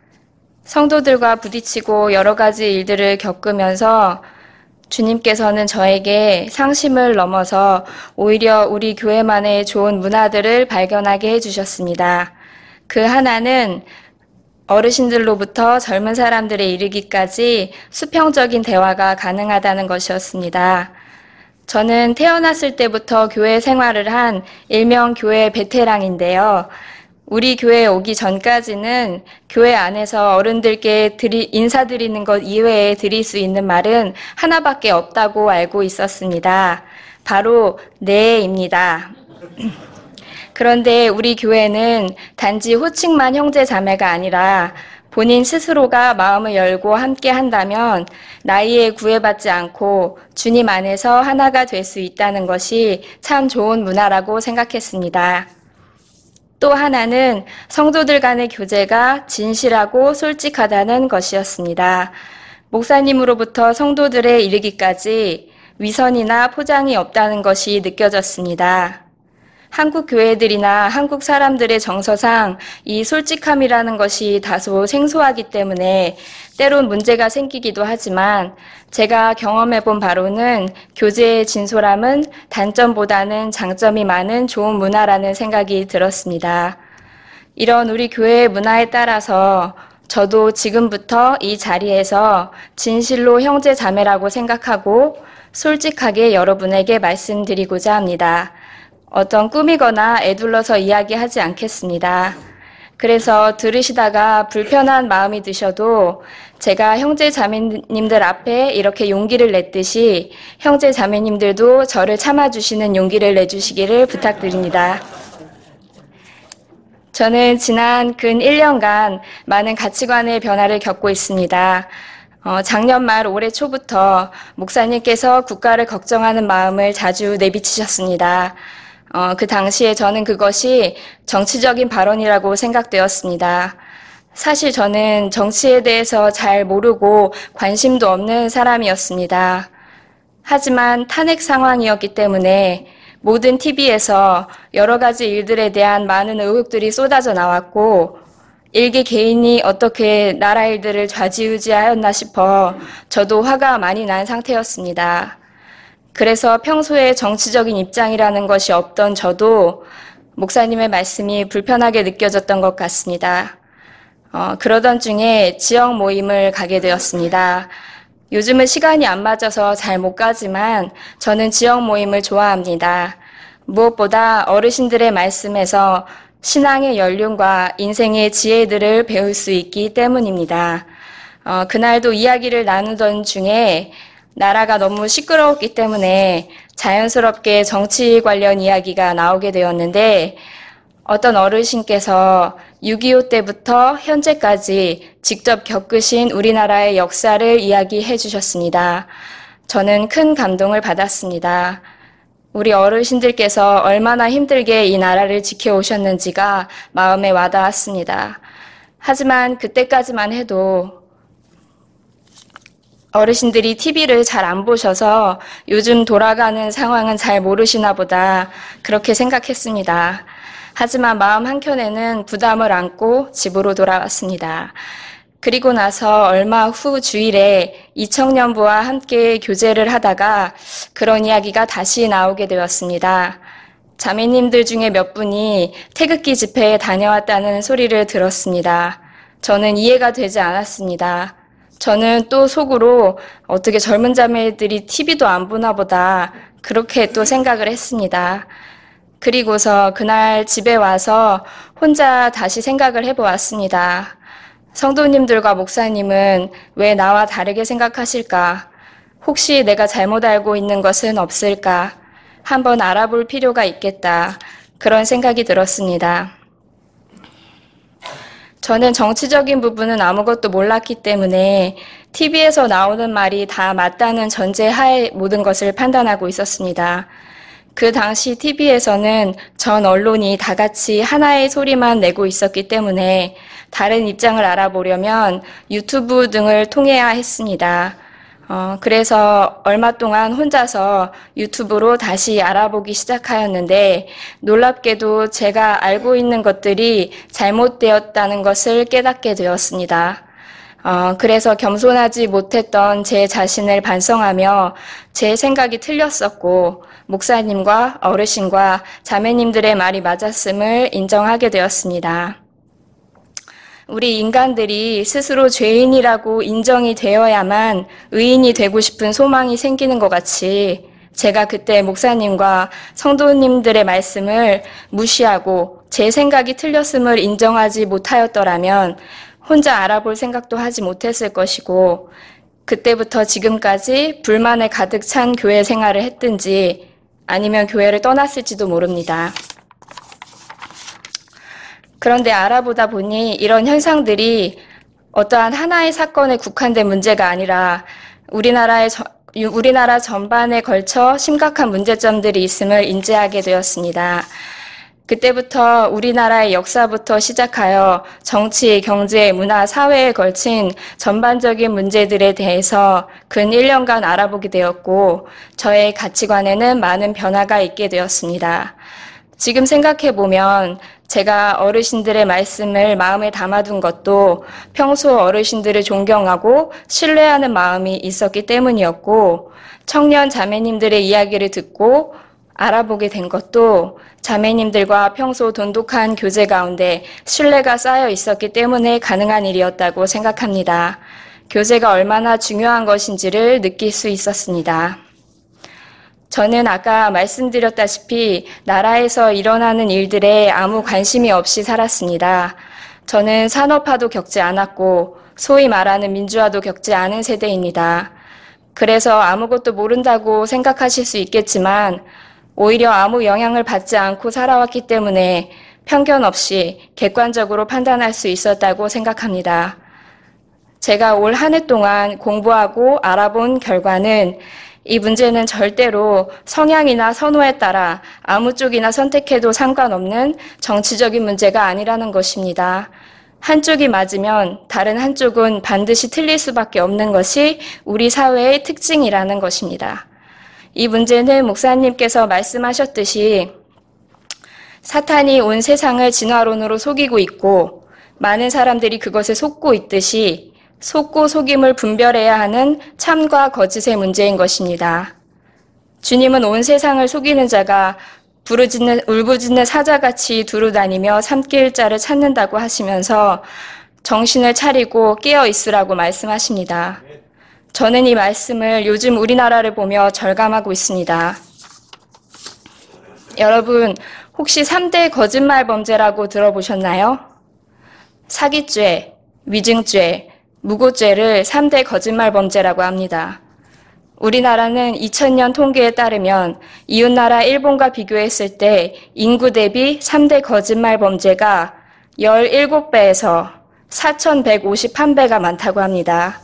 성도들과 부딪히고 여러 가지 일들을 겪으면서 주님께서는 저에게 상심을 넘어서 오히려 우리 교회만의 좋은 문화들을 발견하게 해주셨습니다. 그 하나는 어르신들로부터 젊은 사람들에 이르기까지 수평적인 대화가 가능하다는 것이었습니다. 저는 태어났을 때부터 교회 생활을 한 일명 교회 베테랑인데요. 우리 교회에 오기 전까지는 교회 안에서 어른들께 인사드리는 것 이외에 드릴 수 있는 말은 하나밖에 없다고 알고 있었습니다. 바로 네입니다. 그런데 우리 교회는 단지 호칭만 형제 자매가 아니라 본인 스스로가 마음을 열고 함께 한다면 나이에 구애받지 않고 주님 안에서 하나가 될 수 있다는 것이 참 좋은 문화라고 생각했습니다. 또 하나는 성도들 간의 교제가 진실하고 솔직하다는 것이었습니다. 목사님으로부터 성도들에 이르기까지 위선이나 포장이 없다는 것이 느껴졌습니다. 한국 교회들이나 한국 사람들의 정서상 이 솔직함이라는 것이 다소 생소하기 때문에 때론 문제가 생기기도 하지만 제가 경험해본 바로는 교제의 진솔함은 단점보다는 장점이 많은 좋은 문화라는 생각이 들었습니다. 이런 우리 교회의 문화에 따라서 저도 지금부터 이 자리에서 진실로 형제 자매라고 생각하고 솔직하게 여러분에게 말씀드리고자 합니다. 어떤 꾸미거나 애둘러서 이야기하지 않겠습니다. 그래서 들으시다가 불편한 마음이 드셔도 제가 형제 자매님들 앞에 이렇게 용기를 냈듯이 형제 자매님들도 저를 참아주시는 용기를 내주시기를 부탁드립니다. 저는 지난 근 1년간 많은 가치관의 변화를 겪고 있습니다. 작년 말 올해 초부터 목사님께서 국가를 걱정하는 마음을 자주 내비치셨습니다. 그 당시에 저는 그것이 정치적인 발언이라고 생각되었습니다. 사실 저는 정치에 대해서 잘 모르고 관심도 없는 사람이었습니다. 하지만 탄핵 상황이었기 때문에 모든 TV에서 여러 가지 일들에 대한 많은 의혹들이 쏟아져 나왔고 일개 개인이 어떻게 나라 일들을 좌지우지하였나 싶어 저도 화가 많이 난 상태였습니다. 그래서 평소에 정치적인 입장이라는 것이 없던 저도 목사님의 말씀이 불편하게 느껴졌던 것 같습니다. 그러던 중에 지역 모임을 가게 되었습니다. 요즘은 시간이 안 맞아서 잘 못 가지만 저는 지역 모임을 좋아합니다. 무엇보다 어르신들의 말씀에서 신앙의 연륜과 인생의 지혜들을 배울 수 있기 때문입니다. 그날도 이야기를 나누던 중에 나라가 너무 시끄러웠기 때문에 자연스럽게 정치 관련 이야기가 나오게 되었는데 어떤 어르신께서 6.25 때부터 현재까지 직접 겪으신 우리나라의 역사를 이야기해 주셨습니다. 저는 큰 감동을 받았습니다. 우리 어르신들께서 얼마나 힘들게 이 나라를 지켜오셨는지가 마음에 와닿았습니다. 하지만 그때까지만 해도 어르신들이 TV를 잘 안 보셔서 요즘 돌아가는 상황은 잘 모르시나 보다 그렇게 생각했습니다. 하지만 마음 한켠에는 부담을 안고 집으로 돌아왔습니다. 그리고 나서 얼마 후 주일에 이청년부와 함께 교제를 하다가 그런 이야기가 다시 나오게 되었습니다. 자매님들 중에 몇 분이 태극기 집회에 다녀왔다는 소리를 들었습니다. 저는 이해가 되지 않았습니다. 저는 또 속으로 어떻게 젊은 자매들이 TV도 안 보나 보다 그렇게 또 생각을 했습니다. 그리고서 그날 집에 와서 혼자 다시 생각을 해보았습니다. 성도님들과 목사님은 왜 나와 다르게 생각하실까? 혹시 내가 잘못 알고 있는 것은 없을까? 한번 알아볼 필요가 있겠다. 그런 생각이 들었습니다. 저는 정치적인 부분은 아무것도 몰랐기 때문에 TV에서 나오는 말이 다 맞다는 전제하에 모든 것을 판단하고 있었습니다. 그 당시 TV에서는 전 언론이 다 같이 하나의 소리만 내고 있었기 때문에 다른 입장을 알아보려면 유튜브 등을 통해야 했습니다. 그래서 얼마 동안 혼자서 유튜브로 다시 알아보기 시작하였는데 놀랍게도 제가 알고 있는 것들이 잘못되었다는 것을 깨닫게 되었습니다. 그래서 겸손하지 못했던 제 자신을 반성하며 제 생각이 틀렸었고 목사님과 어르신과 자매님들의 말이 맞았음을 인정하게 되었습니다. 우리 인간들이 스스로 죄인이라고 인정이 되어야만 의인이 되고 싶은 소망이 생기는 것 같이 제가 그때 목사님과 성도님들의 말씀을 무시하고 제 생각이 틀렸음을 인정하지 못하였더라면 혼자 알아볼 생각도 하지 못했을 것이고 그때부터 지금까지 불만에 가득 찬 교회 생활을 했든지 아니면 교회를 떠났을지도 모릅니다. 그런데 알아보다 보니 이런 현상들이 어떠한 하나의 사건에 국한된 문제가 아니라 우리나라 전반에 걸쳐 심각한 문제점들이 있음을 인지하게 되었습니다. 그때부터 우리나라의 역사부터 시작하여 정치, 경제, 문화, 사회에 걸친 전반적인 문제들에 대해서 근 1년간 알아보게 되었고 저의 가치관에는 많은 변화가 있게 되었습니다. 지금 생각해보면 제가 어르신들의 말씀을 마음에 담아둔 것도 평소 어르신들을 존경하고 신뢰하는 마음이 있었기 때문이었고 청년 자매님들의 이야기를 듣고 알아보게 된 것도 자매님들과 평소 돈독한 교제 가운데 신뢰가 쌓여 있었기 때문에 가능한 일이었다고 생각합니다. 교제가 얼마나 중요한 것인지를 느낄 수 있었습니다. 저는 아까 말씀드렸다시피 나라에서 일어나는 일들에 아무 관심이 없이 살았습니다. 저는 산업화도 겪지 않았고 소위 말하는 민주화도 겪지 않은 세대입니다. 그래서 아무것도 모른다고 생각하실 수 있겠지만 오히려 아무 영향을 받지 않고 살아왔기 때문에 편견 없이 객관적으로 판단할 수 있었다고 생각합니다. 제가 올 한 해 동안 공부하고 알아본 결과는 이 문제는 절대로 성향이나 선호에 따라 아무 쪽이나 선택해도 상관없는 정치적인 문제가 아니라는 것입니다. 한쪽이 맞으면 다른 한쪽은 반드시 틀릴 수밖에 없는 것이 우리 사회의 특징이라는 것입니다. 이 문제는 목사님께서 말씀하셨듯이 사탄이 온 세상을 진화론으로 속이고 있고 많은 사람들이 그것에 속고 있듯이 속고 속임을 분별해야 하는 참과 거짓의 문제인 것입니다. 주님은 온 세상을 속이는 자가 울부짖는 사자같이 두루다니며 삼킬 자를 찾는다고 하시면서 정신을 차리고 깨어 있으라고 말씀하십니다. 저는 이 말씀을 요즘 우리나라를 보며 절감하고 있습니다. 여러분, 혹시 3대 거짓말 범죄라고 들어보셨나요? 사기죄, 위증죄, 무고죄를 3대 거짓말 범죄라고 합니다. 우리나라는 2000년 통계에 따르면 이웃나라 일본과 비교했을 때 인구 대비 3대 거짓말 범죄가 17배에서 4151배가 많다고 합니다.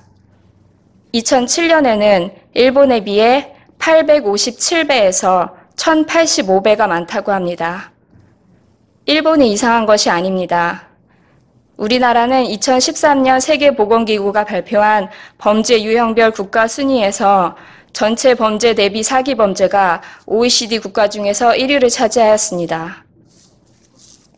2007년에는 일본에 비해 857배에서 1085배가 많다고 합니다. 일본이 이상한 것이 아닙니다. 우리나라는 2013년 세계보건기구가 발표한 범죄 유형별 국가 순위에서 전체 범죄 대비 사기 범죄가 OECD 국가 중에서 1위를 차지하였습니다.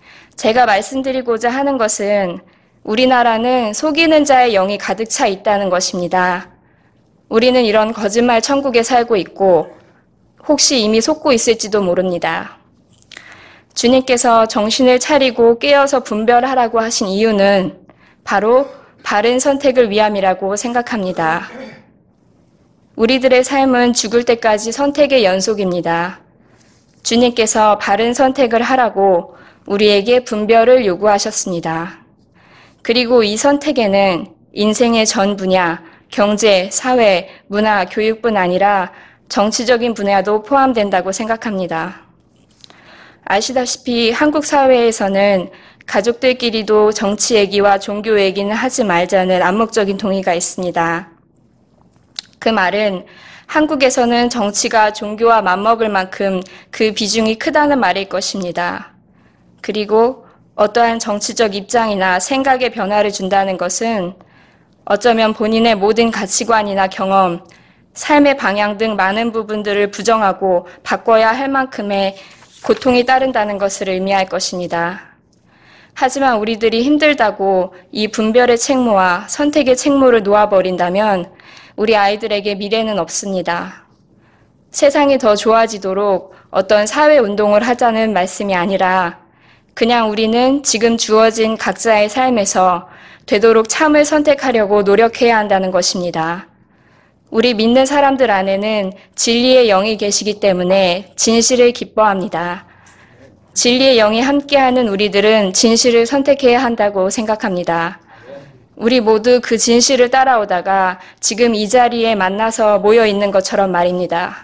제가 말씀드리고자 하는 것은 우리나라는 속이는 자의 영이 가득 차 있다는 것입니다. 우리는 이런 거짓말 천국에 살고 있고 혹시 이미 속고 있을지도 모릅니다. 주님께서 정신을 차리고 깨어서 분별하라고 하신 이유는 바로 바른 선택을 위함이라고 생각합니다. 우리들의 삶은 죽을 때까지 선택의 연속입니다. 주님께서 바른 선택을 하라고 우리에게 분별을 요구하셨습니다. 그리고 이 선택에는 인생의 전 분야, 경제, 사회, 문화, 교육뿐 아니라 정치적인 분야도 포함된다고 생각합니다. 아시다시피 한국 사회에서는 가족들끼리도 정치 얘기와 종교 얘기는 하지 말자는 암묵적인 동의가 있습니다. 그 말은 한국에서는 정치가 종교와 맞먹을 만큼 그 비중이 크다는 말일 것입니다. 그리고 어떠한 정치적 입장이나 생각의 변화를 준다는 것은 어쩌면 본인의 모든 가치관이나 경험, 삶의 방향 등 많은 부분들을 부정하고 바꿔야 할 만큼의 고통이 따른다는 것을 의미할 것입니다. 하지만 우리들이 힘들다고 이 분별의 책무와 선택의 책무를 놓아버린다면 우리 아이들에게 미래는 없습니다. 세상이 더 좋아지도록 어떤 사회운동을 하자는 말씀이 아니라 그냥 우리는 지금 주어진 각자의 삶에서 되도록 참을 선택하려고 노력해야 한다는 것입니다. 우리 믿는 사람들 안에는 진리의 영이 계시기 때문에 진실을 기뻐합니다. 진리의 영이 함께하는 우리들은 진실을 선택해야 한다고 생각합니다. 우리 모두 그 진실을 따라오다가 지금 이 자리에 만나서 모여 있는 것처럼 말입니다.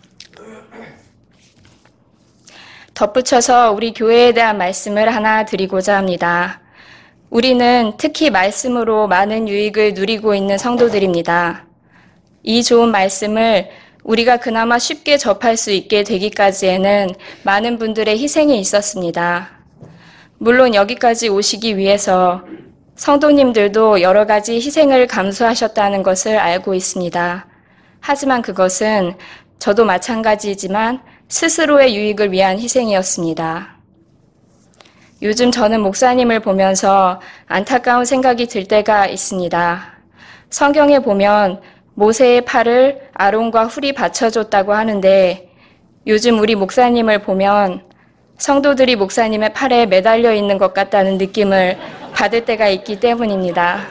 덧붙여서 우리 교회에 대한 말씀을 하나 드리고자 합니다. 우리는 특히 말씀으로 많은 유익을 누리고 있는 성도들입니다. 이 좋은 말씀을 우리가 그나마 쉽게 접할 수 있게 되기까지에는 많은 분들의 희생이 있었습니다. 물론 여기까지 오시기 위해서 성도님들도 여러 가지 희생을 감수하셨다는 것을 알고 있습니다. 하지만 그것은 저도 마찬가지이지만 스스로의 유익을 위한 희생이었습니다. 요즘 저는 목사님을 보면서 안타까운 생각이 들 때가 있습니다. 성경에 보면 모세의 팔을 아론과 훌이 받쳐줬다고 하는데 요즘 우리 목사님을 보면 성도들이 목사님의 팔에 매달려 있는 것 같다는 느낌을 받을 때가 있기 때문입니다.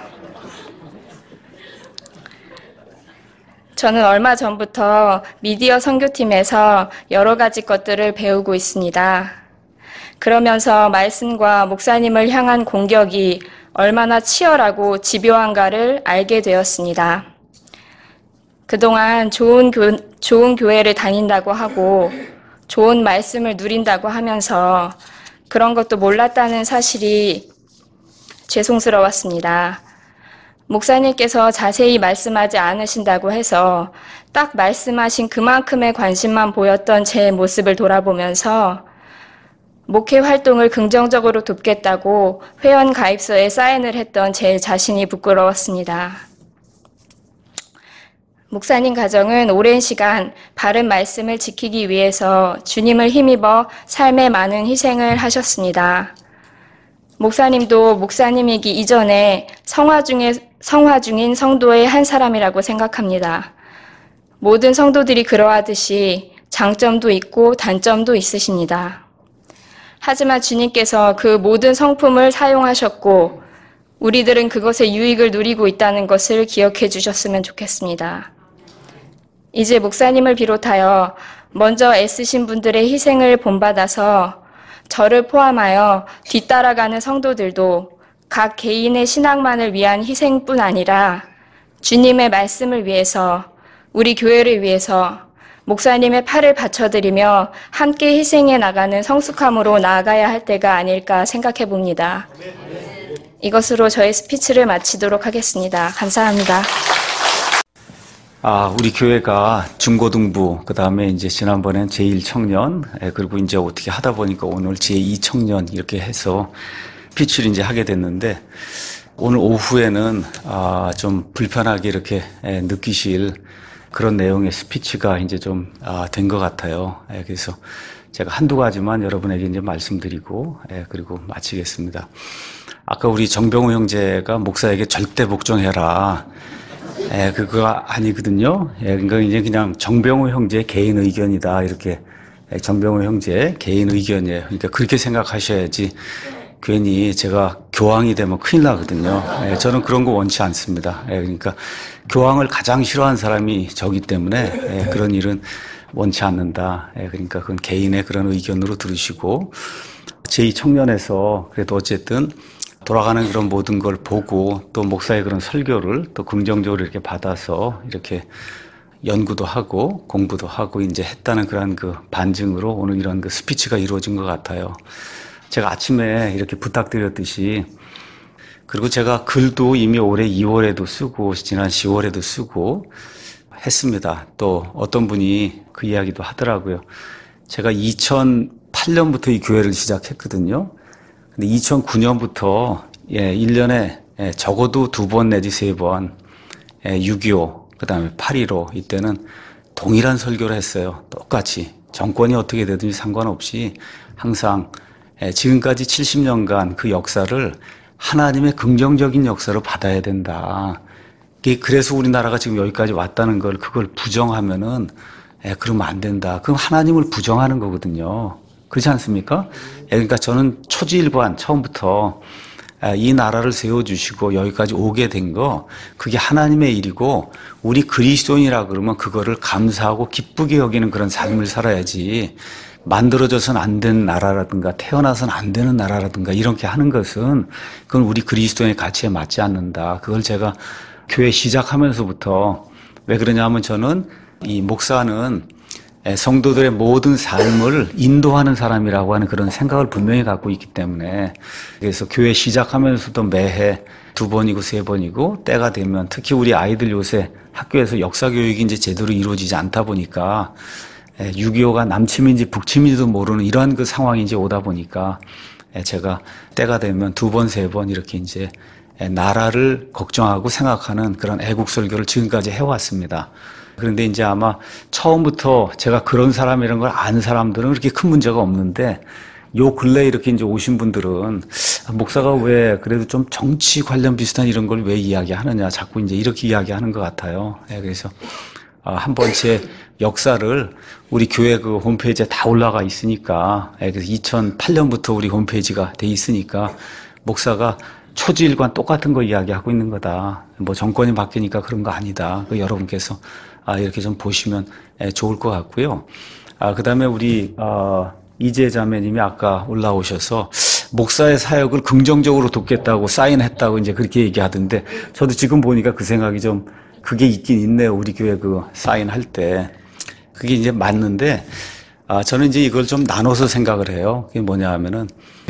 저는 얼마 전부터 미디어 선교팀에서 여러 가지 것들을 배우고 있습니다. 그러면서 말씀과 목사님을 향한 공격이 얼마나 치열하고 집요한가를 알게 되었습니다. 그동안 좋은 교회를 다닌다고 하고 좋은 말씀을 누린다고 하면서 그런 것도 몰랐다는 사실이 죄송스러웠습니다. 목사님께서 자세히 말씀하지 않으신다고 해서 딱 말씀하신 그만큼의 관심만 보였던 제 모습을 돌아보면서 목회 활동을 긍정적으로 돕겠다고 회원 가입서에 사인을 했던 제 자신이 부끄러웠습니다. 목사님 가정은 오랜 시간 바른 말씀을 지키기 위해서 주님을 힘입어 삶에 많은 희생을 하셨습니다. 목사님도 목사님이기 이전에 성화 중인 성도의 한 사람이라고 생각합니다. 모든 성도들이 그러하듯이 장점도 있고 단점도 있으십니다. 하지만 주님께서 그 모든 성품을 사용하셨고 우리들은 그것의 유익을 누리고 있다는 것을 기억해 주셨으면 좋겠습니다. 이제 목사님을 비롯하여 먼저 애쓰신 분들의 희생을 본받아서 저를 포함하여 뒤따라가는 성도들도 각 개인의 신앙만을 위한 희생뿐 아니라 주님의 말씀을 위해서 우리 교회를 위해서 목사님의 팔을 받쳐드리며 함께 희생해 나가는 성숙함으로 나아가야 할 때가 아닐까 생각해 봅니다. 이것으로 저의 스피치를 마치도록 하겠습니다. 감사합니다. 우리 교회가 중고등부, 그 다음에 이제 지난번엔 제1청년, 그리고 이제 어떻게 하다 보니까 오늘 제2청년 이렇게 해서 피치를 이제 하게 됐는데, 오늘 오후에는 좀 불편하게 이렇게 느끼실 그런 내용의 스피치가 이제 좀 된 것 같아요. 그래서 제가 한두 가지만 여러분에게 이제 말씀드리고, 그리고 마치겠습니다. 아까 우리 정병호 형제가 목사에게 절대 복종해라. 그거 아니거든요. 그러니까 이제 그냥 정병호 형제의 개인 의견이다. 이렇게 정병호 형제의 개인 의견이에요. 그러니까 그렇게 생각하셔야지 괜히 제가 교황이 되면 큰일 나거든요. 저는 그런 거 원치 않습니다. 그러니까 교황을 가장 싫어하는 사람이 저기 때문에 그런 일은 원치 않는다. 그러니까 그건 개인의 그런 의견으로 들으시고 제2청년에서 그래도 어쨌든 돌아가는 그런 모든 걸 보고 또 목사의 그런 설교를 또 긍정적으로 이렇게 받아서 이렇게 연구도 하고 공부도 하고 이제 했다는 그런 그 반증으로 오늘 이런 그 스피치가 이루어진 것 같아요. 제가 아침에 이렇게 부탁드렸듯이 그리고 제가 글도 이미 올해 2월에도 쓰고 지난 10월에도 쓰고 했습니다. 또 어떤 분이 그 이야기도 하더라고요. 제가 2008년부터 이 교회를 시작했거든요. 근데 2009년부터 1년에 적어도 2번 내지 3번 6.25 그다음에 8.15 이때는 동일한 설교를 했어요. 똑같이 정권이 어떻게 되든지 상관없이 항상 지금까지 70년간 그 역사를 하나님의 긍정적인 역사로 받아야 된다. 그래서 우리나라가 지금 여기까지 왔다는 걸 그걸 부정하면은 그러면 안 된다. 그럼 하나님을 부정하는 거거든요. 그렇지 않습니까? 그러니까 저는 초지일관 처음부터 이 나라를 세워주시고 여기까지 오게 된 거 그게 하나님의 일이고 우리 그리스도인이라 그러면 그거를 감사하고 기쁘게 여기는 그런 삶을 살아야지 만들어져서는 안 되는 나라라든가 태어나서는 안 되는 나라라든가 이렇게 하는 것은 그건 우리 그리스도인의 가치에 맞지 않는다. 그걸 제가 교회 시작하면서부터 왜 그러냐면 저는 이 목사는 성도들의 모든 삶을 인도하는 사람이라고 하는 그런 생각을 분명히 갖고 있기 때문에 그래서 교회 시작하면서도 매해 2번이고 3번이고 때가 되면 특히 우리 아이들 요새 학교에서 역사 교육이 이제 제대로 이루어지지 않다 보니까 6.25가 남침인지 북침인지도 모르는 이러한 그 상황이 이제 오다 보니까 제가 때가 되면 2번, 3번 이렇게 이제 나라를 걱정하고 생각하는 그런 애국 설교를 지금까지 해왔습니다. 그런데 이제 아마 처음부터 제가 그런 사람이라는 걸 아는 사람들은 그렇게 큰 문제가 없는데 요 근래 이렇게 이제 오신 분들은 목사가 왜 그래도 좀 정치 관련 비슷한 이런 걸 왜 이야기하느냐 자꾸 이제 이렇게 이야기하는 것 같아요. 그래서 한 번째 역사를 우리 교회 그 홈페이지에 다 올라가 있으니까 그래서 2008년부터 우리 홈페이지가 돼 있으니까 목사가 초지일관 똑같은 거 이야기하고 있는 거다. 뭐 정권이 바뀌니까 그런 거 아니다. 여러분께서 이렇게 좀 보시면 좋을 것 같고요. 그다음에 우리 이재 자매님이 아까 올라오셔서 목사의 사역을 긍정적으로 돕겠다고 사인했다고 이제 그렇게 얘기하던데 저도 지금 보니까 그 생각이 좀 그게 있긴 있네요. 우리 교회 그 사인할 때 그게 이제 맞는데 저는 이제 이걸 좀 나눠서 생각을 해요. 그게 뭐냐 하면은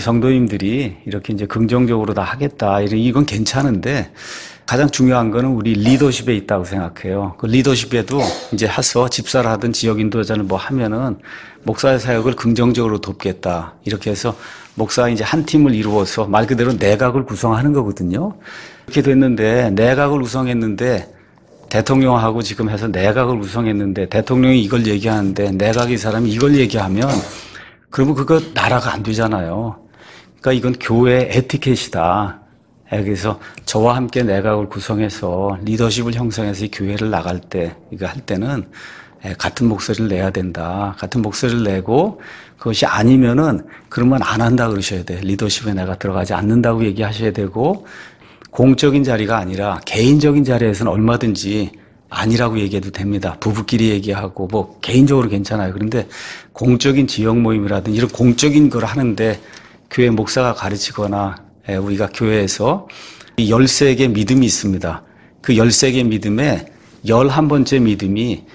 성도님들이 이렇게 이제 긍정적으로 다 하겠다. 이건 괜찮은데 가장 중요한 거는 우리 리더십에 있다고 생각해요. 그 리더십에도 이제 해서 집사를 하든 지역 인도자를 뭐 하면은 목사의 사역을 긍정적으로 돕겠다. 이렇게 해서 목사가 이제 한 팀을 이루어서 말 그대로 내각을 구성하는 거거든요. 이렇게 됐는데 내각을 구성했는데 대통령하고 지금 해서 내각을 구성했는데 대통령이 이걸 얘기하는데 내각의 사람이 이걸 얘기하면 그러면 그거 나라가 안 되잖아요. 그러니까 이건 교회의 에티켓이다. 그래서 저와 함께 내각을 구성해서 리더십을 형성해서 이 교회를 나갈 때 이거 할 때는 같은 목소리를 내야 된다. 같은 목소리를 내고 그것이 아니면은 그러면 안 한다 그러셔야 돼. 리더십에 내가 들어가지 않는다고 얘기하셔야 되고 공적인 자리가 아니라 개인적인 자리에서는 얼마든지 아니라고 얘기해도 됩니다. 부부끼리 얘기하고 뭐 개인적으로 괜찮아요. 그런데 공적인 지역 모임이라든지 이런 공적인 걸 하는데 교회 목사가 가르치거나 우리가 교회에서 13개의 믿음이 있습니다. 그 13개의 믿음에 11번째 믿음이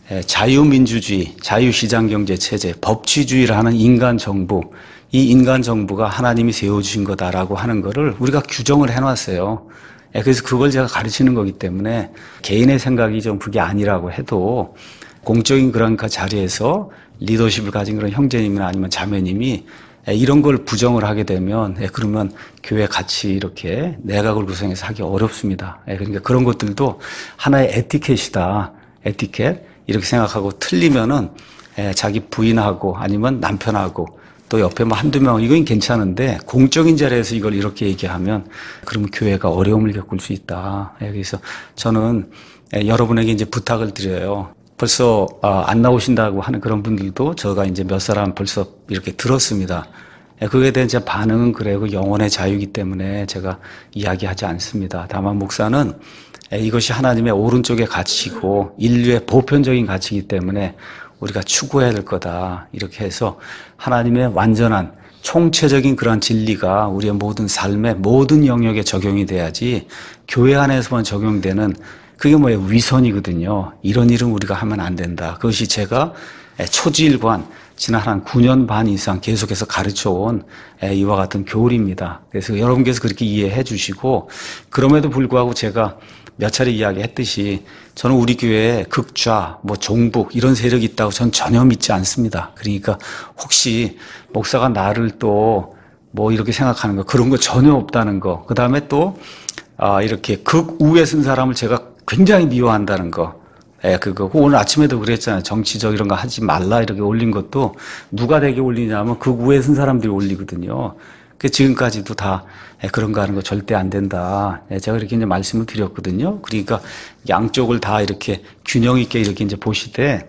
자유민주주의, 자유시장경제체제, 법치주의라는 인간정부, 이 인간정부가 하나님이 세워주신 거다라고 하는 거를 우리가 규정을 해놨어요. 그래서 그걸 제가 가르치는 거기 때문에 개인의 생각이 좀 그게 아니라고 해도 공적인 그런 그 자리에서 리더십을 가진 그런 형제님이나 아니면 자매님이 이런 걸 부정을 하게 되면 그러면 교회 같이 이렇게 내각을 구성해서 하기 어렵습니다. 그러니까 그런 것들도 하나의 에티켓이다. 에티켓. 이렇게 생각하고 틀리면은 자기 부인하고 아니면 남편하고 또 옆에 뭐 한두 명 이건 괜찮은데 공적인 자리에서 이걸 이렇게 얘기하면 그러면 교회가 어려움을 겪을 수 있다. 그래서 저는 여러분에게 이제 부탁을 드려요. 벌써 안 나오신다고 하는 그런 분들도 제가 이제 몇 사람 벌써 이렇게 들었습니다. 그에 대한 제 반응은 그래요. 영혼의 자유이기 때문에 제가 이야기하지 않습니다. 다만 목사는 이것이 하나님의 오른쪽의 가치고 인류의 보편적인 가치이기 때문에 우리가 추구해야 될 거다. 이렇게 해서 하나님의 완전한 총체적인 그런 진리가 우리의 모든 삶의 모든 영역에 적용이 돼야지 교회 안에서만 적용되는 그게 뭐예요? 위선이거든요. 이런 일은 우리가 하면 안 된다. 그것이 제가 초지일관 지난 한 9년 반 이상 계속해서 가르쳐온 이와 같은 교리입니다. 그래서 여러분께서 그렇게 이해해 주시고 그럼에도 불구하고 제가 몇 차례 이야기했듯이 저는 우리 교회에 극좌, 종북 이런 세력이 있다고 저는 전혀 믿지 않습니다. 그러니까 혹시 목사가 나를 또 이렇게 생각하는 거 그런 거 전혀 없다는 거. 그 다음에 또 이렇게 극우에 쓴 사람을 제가 굉장히 미워한다는 거. 그거 오늘 아침에도 그랬잖아요. 정치적 이런 거 하지 말라 이렇게 올린 것도 누가 되게 올리냐면 극우에 쓴 사람들이 올리거든요. 지금까지도 다 그런 거 하는 거 절대 안 된다. 제가 이렇게 이제 말씀을 드렸거든요. 그러니까 양쪽을 다 이렇게 균형 있게 이렇게 이제 보시되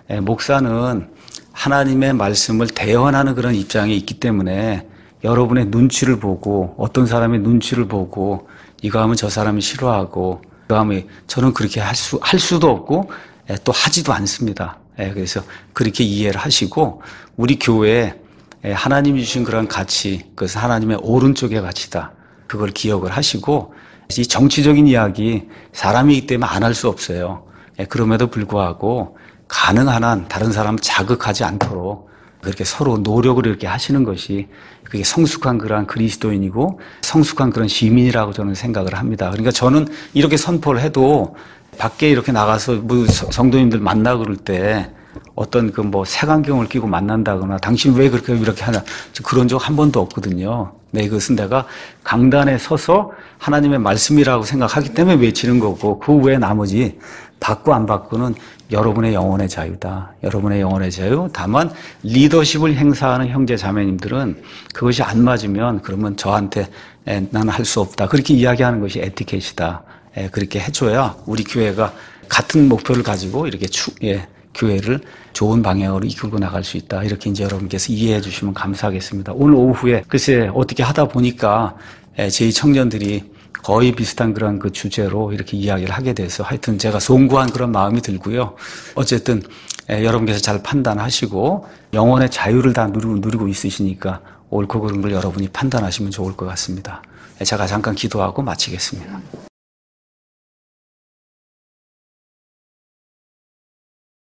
목사는 하나님의 말씀을 대언하는 그런 입장에 있기 때문에 여러분의 눈치를 보고 어떤 사람의 눈치를 보고 이거 하면 저 사람이 싫어하고 그 다음에 저는 그렇게 할 수도 없고 또 하지도 않습니다. 그래서 그렇게 이해를 하시고 우리 교회에 하나님이 주신 그런 가치, 그것은 하나님의 오른쪽의 가치다. 그걸 기억을 하시고 이 정치적인 이야기 사람이기 때문에 안 할 수 없어요. 그럼에도 불구하고 가능한 한 다른 사람을 자극하지 않도록 그렇게 서로 노력을 이렇게 하시는 것이 그게 성숙한 그런 그리스도인이고 성숙한 그런 시민이라고 저는 생각을 합니다. 그러니까 저는 이렇게 선포를 해도 밖에 이렇게 나가서 성도님들 만나고 그럴 때 어떤 색안경을 끼고 만난다거나 당신 왜 이렇게 하냐 그런 적 한 번도 없거든요. 이것은 내가 강단에 서서 하나님의 말씀이라고 생각하기 때문에 외치는 거고 그 외에 나머지 받고 안 받고는 여러분의 영혼의 자유다. 여러분의 영혼의 자유. 다만 리더십을 행사하는 형제 자매님들은 그것이 안 맞으면 그러면 저한테 나는 할 수 없다. 그렇게 이야기하는 것이 에티켓이다. 그렇게 해줘야 우리 교회가 같은 목표를 가지고 이렇게 교회를 좋은 방향으로 이끌고 나갈 수 있다. 이렇게 이제 여러분께서 이해해 주시면 감사하겠습니다. 오늘 오후에 글쎄 어떻게 하다 보니까 저희 청년들이 거의 비슷한 그런 그 주제로 이렇게 이야기를 하게 돼서 하여튼 제가 송구한 그런 마음이 들고요. 어쨌든 여러분께서 잘 판단하시고 영혼의 자유를 다 누리고 있으시니까 옳고 그른 걸 여러분이 판단하시면 좋을 것 같습니다. 제가 잠깐 기도하고 마치겠습니다.